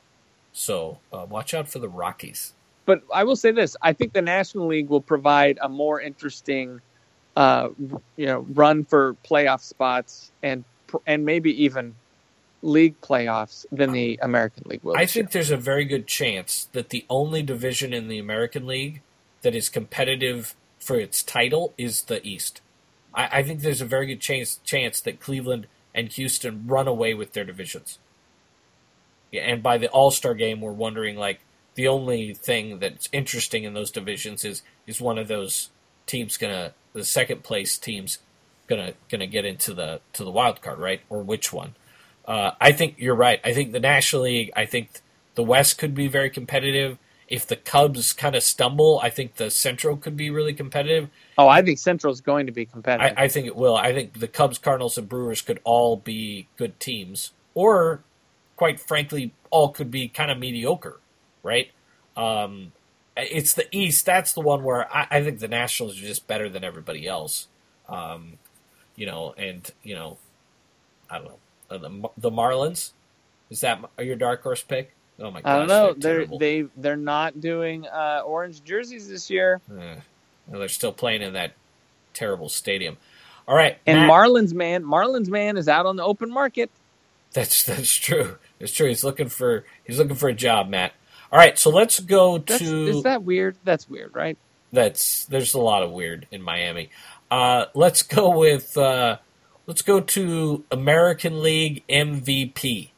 So uh, watch out for the Rockies. But I will say this: I think the National League will provide a more interesting, uh, you know, run for playoff spots and and maybe even league playoffs than the American League will. I think there's a very good chance that the only division in the American League that is competitive for its title is the East. I, I think there's a very good chance chance that Cleveland and Houston run away with their divisions. Yeah, and by the All-Star game, we're wondering, like, the only thing that's interesting in those divisions is is one of those teams gonna, the second place teams gonna gonna get into the to the wild card, right? Or which one? Uh, I think you're right. I think the National League, I think the West could be very competitive. If the Cubs kind of stumble, I think the Central could be really competitive. Oh, I think Central is going to be competitive. I, I think it will. I think the Cubs, Cardinals, and Brewers could all be good teams. Or, quite frankly, all could be kind of mediocre, right? Um, it's the East. That's the one where I, I think the Nationals are just better than everybody else. Um, you know, and, you know, I don't know. Uh, the, the Marlins, is that your dark horse pick? Oh my gosh, I don't know. They're They're they they're not doing uh, orange jerseys this year, uh, well, they're still playing in that terrible stadium. All right, and Matt, Marlins man, Marlins man is out on the open market. That's that's true. It's true. He's looking for he's looking for a job, Matt. All right, so let's go That's, to. Is that weird? That's weird, right? That's there's a lot of weird in Miami. Uh, let's go with. Uh, Let's go to American League M V P.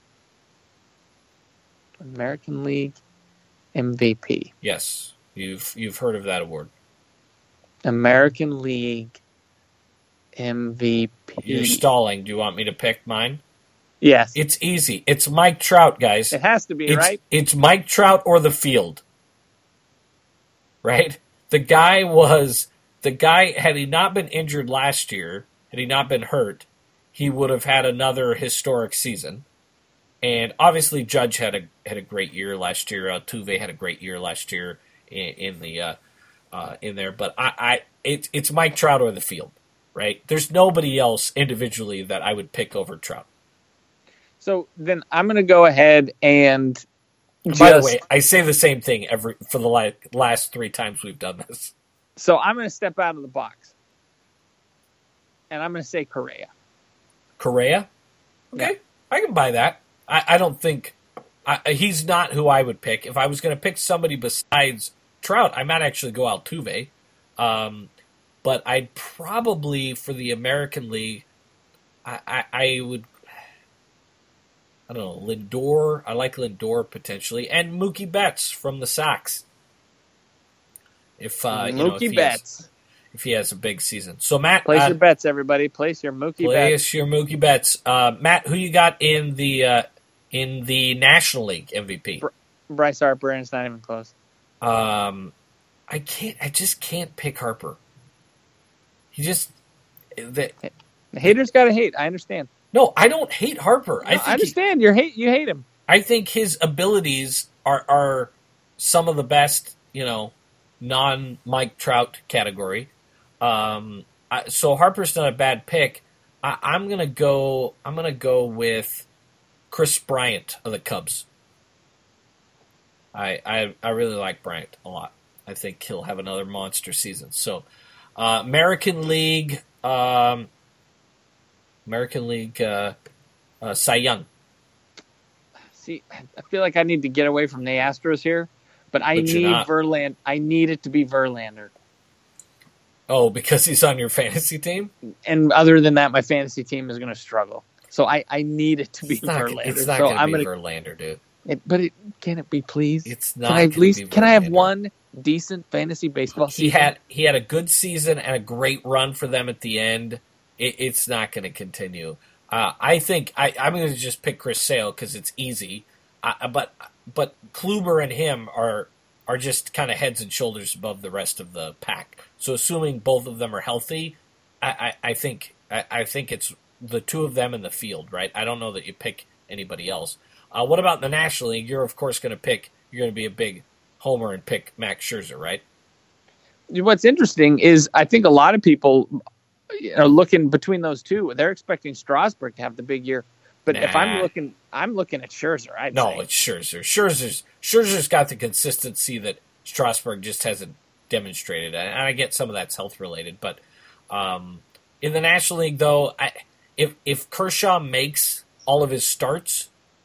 American League M V P. Yes, you've you've heard of that award. American League M V P. You're stalling. Do you want me to pick mine? Yes. It's easy. It's Mike Trout, guys. It has to be, it's, right? It's Mike Trout or the field. Right? The guy was the guy had he not been injured last year. Had he not been hurt, he would have had another historic season. And obviously, Judge had a had a great year last year. Altuve had a great year last year in, in the uh, uh, in there. But I, I it, it's Mike Trout or the field, right? There's nobody else individually that I would pick over Trout. So then I'm going to go ahead and. and just, by the way, I say the same thing every for the la- last three times we've done this. So I'm going to step out of the box. And I'm going to say Correa. Correa? Okay, yeah. I can buy that. I, I don't think I, he's not who I would pick. If I was going to pick somebody besides Trout, I might actually go Altuve. Um, but I'd probably, for the American League, I, I, I would, I don't know, Lindor. I like Lindor potentially. And Mookie Betts from the Sox. If uh, you know, Mookie if he Betts. Has, if he has a big season. So, Matt. Place uh, your bets, everybody. Place your Mookie place Betts. Place your Mookie Betts. Uh, Matt, who you got in the uh, in the National League M V P? Br- Bryce Harper, and it's not even close. Um, I can't. I just can't pick Harper. He just. The, the haters got to hate. I understand. No, I don't hate Harper. No, I, think I understand. He, you hate. You hate him. I think his abilities are are some of the best. You know, non Mike Trout category. Um, I, so Harper's not a bad pick. I, I'm gonna go. I'm gonna go with Chris Bryant of the Cubs. I I, I really like Bryant a lot. I think he'll have another monster season. So, uh, American League, um, American League, uh, uh, Cy Young. See, I feel like I need to get away from the Astros here, but I But need not. Verlander. I need it to be Verlander. Oh, because he's on your fantasy team? And other than that, my fantasy team is going to struggle. So I, I need it to be It's not, Verlander. it's not so going to I'm be gonna, Verlander, dude. it, but it can it be, please? It's not. Can I at gonna least be can I have Verlander. one decent fantasy baseball season? He had he had a good season and a great run for them at the end. It, it's not going to continue. Uh, I think I, I'm going to just pick Chris Sale because it's easy. Uh, but but Kluber and him are are just kind of heads and shoulders above the rest of the pack. So assuming both of them are healthy, I, I, I think I, I think it's the two of them in the field, right? I don't know that you pick anybody else. Uh, what about in the National League? You're of course going to pick. You're going to be a big homer and pick Max Scherzer, right? What's interesting is I think a lot of people are looking between those two. They're expecting Strasburg to have the big year. But nah. if I'm looking, I'm looking at Scherzer. I'd no, say. it's Scherzer. Scherzer's Scherzer's got the consistency that Strasburg just hasn't demonstrated, and I get some of that's health related. But um, in the National League, though, I, if if Kershaw makes all of his starts,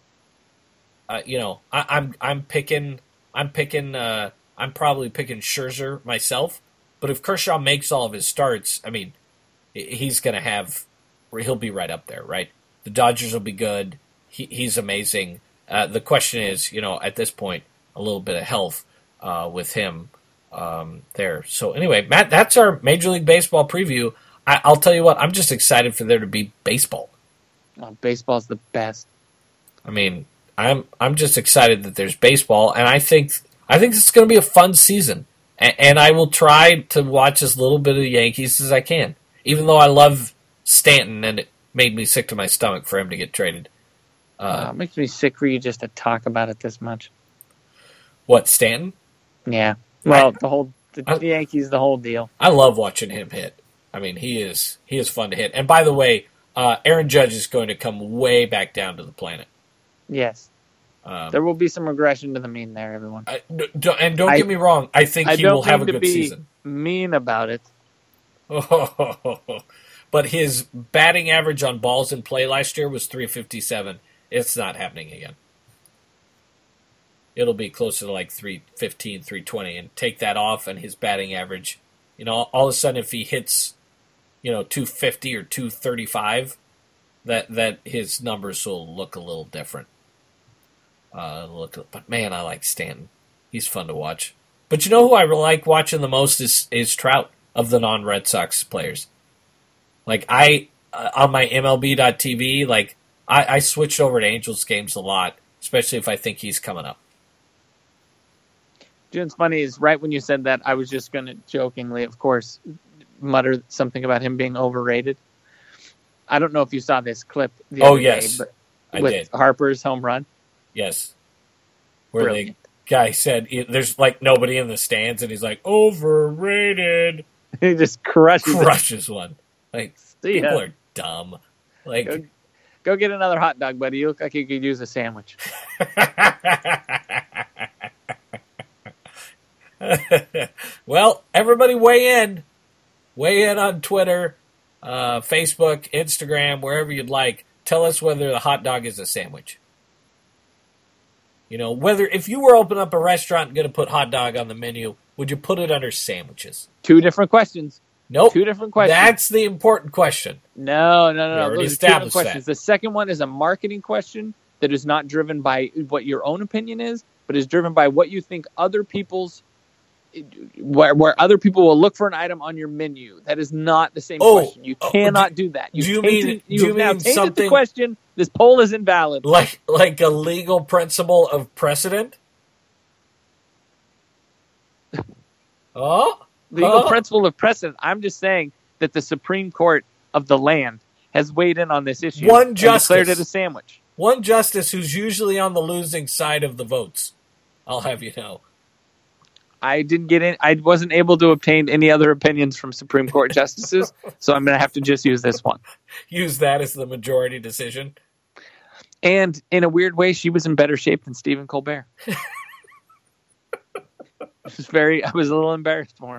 uh, you know, I, I'm I'm picking I'm picking uh, I'm probably picking Scherzer myself. But if Kershaw makes all of his starts, I mean, he's going to have he'll be right up there, right? The Dodgers will be good. He, he's amazing. Uh, the question is, you know, at this point, a little bit of health uh, with him um, there. So anyway, Matt, that's our Major League Baseball preview. I, I'll tell you what, I'm just excited for there to be baseball. Oh, baseball's the best. I mean, I'm I'm just excited that there's baseball, and I think I think it's going to be a fun season. And, and I will try to watch as little bit of the Yankees as I can, even though I love Stanton and it made me sick to my stomach for him to get traded. Uh, uh, it makes me sick for you just to talk about it this much. What, Stanton? Yeah. Well, I, the whole the, I, the Yankees, the whole deal. I love watching him hit. I mean, he is he is fun to hit. And by the way, uh, Aaron Judge is going to come way back down to the planet. Yes. Um, there will be some regression to the mean there, everyone. I, do, and don't I, get me wrong, I think I he will have a good be season. Mean about it. Oh, but his batting average on balls in play last year was three fifty-seven. It's not happening again. It'll be closer to like three fifteen, three twenty, and take that off, and his batting average, you know, all of a sudden if he hits, you know, two fifty or two thirty-five, that that his numbers will look a little different. Uh, look, but man, I like Stanton. He's fun to watch. But you know who I like watching the most is is Trout of the non-Red Sox players. Like, I, uh, on my M L B dot T V, like, I, I switched over to Angels games a lot, especially if I think he's coming up. You know what's funny is right when you said that, I was just going to jokingly, of course, mutter something about him being overrated. I don't know if you saw this clip the oh, other yes, day, but I with did. Harper's home run. Yes. Where Brilliant. the guy said, there's, like, nobody in the stands, and he's like, overrated. He just crushes Crushes one. Like, See people ya. are dumb. Like, go, go get another hot dog, buddy. You look like you could use a sandwich. Well, everybody weigh in. Weigh in on Twitter, uh, Facebook, Instagram, wherever you'd like. Tell us whether the hot dog is a sandwich. You know, whether if you were opening up a restaurant and going to put hot dog on the menu, would you put it under sandwiches? Two different questions. Nope. Two different questions. That's the important question. No, no, no, no. Those are two different questions. That. The second one is a marketing question that is not driven by what your own opinion is, but is driven by what you think other people's, where, where other people will look for an item on your menu. That is not the same oh, question. You cannot oh, do, do that. You do you tainted, mean, you do you now mean tainted something the question. This poll is invalid. Like, like a legal principle of precedent? Oh? Legal oh. principle of precedent. I'm just saying that the Supreme Court of the land has weighed in on this issue One and justice. declared it a sandwich. One justice who's usually on the losing side of the votes. I'll have you know. I didn't get in. I wasn't able to obtain any other opinions from Supreme Court justices, so I'm going to have to just use this one. Use that as the majority decision. And in a weird way, she was in better shape than Stephen Colbert. It was very. I was a little embarrassed for him.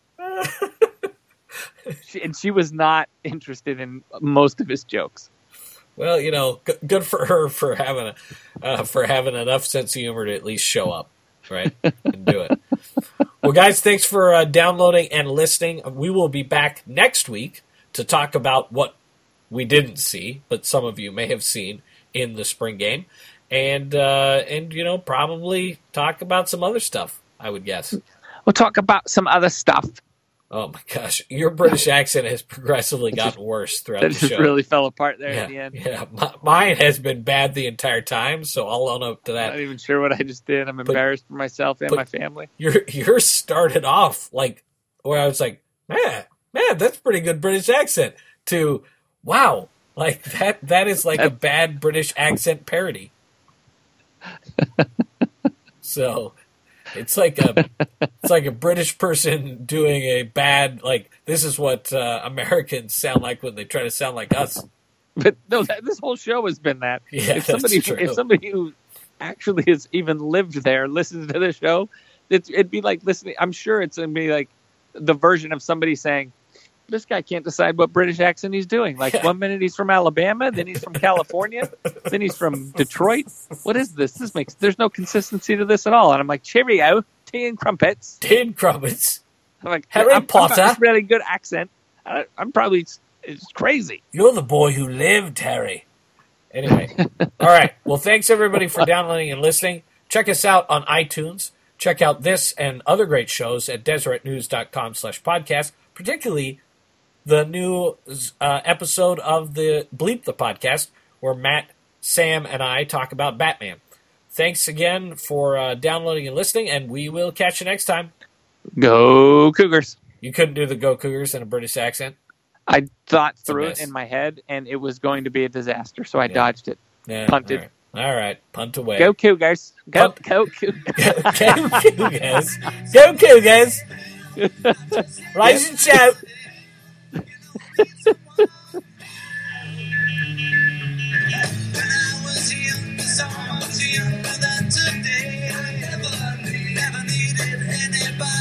she, and she was not interested in most of his jokes. Well, you know, g- good for her for having a, uh, for having enough sense of humor to at least show up, right, and do it. Well, guys, thanks for uh, downloading and listening. We will be back next week to talk about what we didn't see, but some of you may have seen in the spring game, and uh, and you know, probably talk about some other stuff. I would guess we'll talk about some other stuff. Oh my gosh, your British accent has progressively gotten worse throughout That the just show. really fell apart there yeah, at the end. Yeah, my, mine has been bad the entire time, so I'll own up to I'm that. not even sure what I just did. I'm But- embarrassed for myself and but- my family. Your yours started off like where I was like, man, man, that's a pretty good British accent. To wow, like that that is like a bad British accent parody. So it's like a it's like a British person doing a bad like this is what uh, Americans sound like when they try to sound like us. But no, that, this whole show has been that. Yeah, if somebody, that's true. if somebody who actually has even lived there listens to the show, it's, it'd be like listening. I'm sure it's gonna be like the version of somebody saying, "This guy can't decide what British accent he's doing. Like Yeah. one minute he's from Alabama, then he's from California, then he's from Detroit. What is this? This makes there's no consistency to this at all." And I'm like, "Cheerio, tea and crumpets." Tin crumpets. I'm like, Harry I'm, Potter. I'm got a really good accent. I, I'm probably it's crazy. You're the boy who lived, Harry. Anyway, all right. Well, thanks everybody for downloading and listening. Check us out on iTunes. Check out this and other great shows at deseret news dot com slash podcast, particularly the new uh, episode of the Bleep the Podcast, where Matt, Sam, and I talk about Batman. Thanks again for uh, downloading and listening, and we will catch you next time. Go Cougars. You couldn't do the Go Cougars in a British accent? I thought a through mess. it in my head, and it was going to be a disaster, so I Yeah. dodged it. Yeah, Punted. All right, all right. Punt away. Go Cougars. Go, Punt. go Cougars. Go Cougars. Go Cougars. Rise and shout. When I was young, so much younger than today, I never, never needed anybody.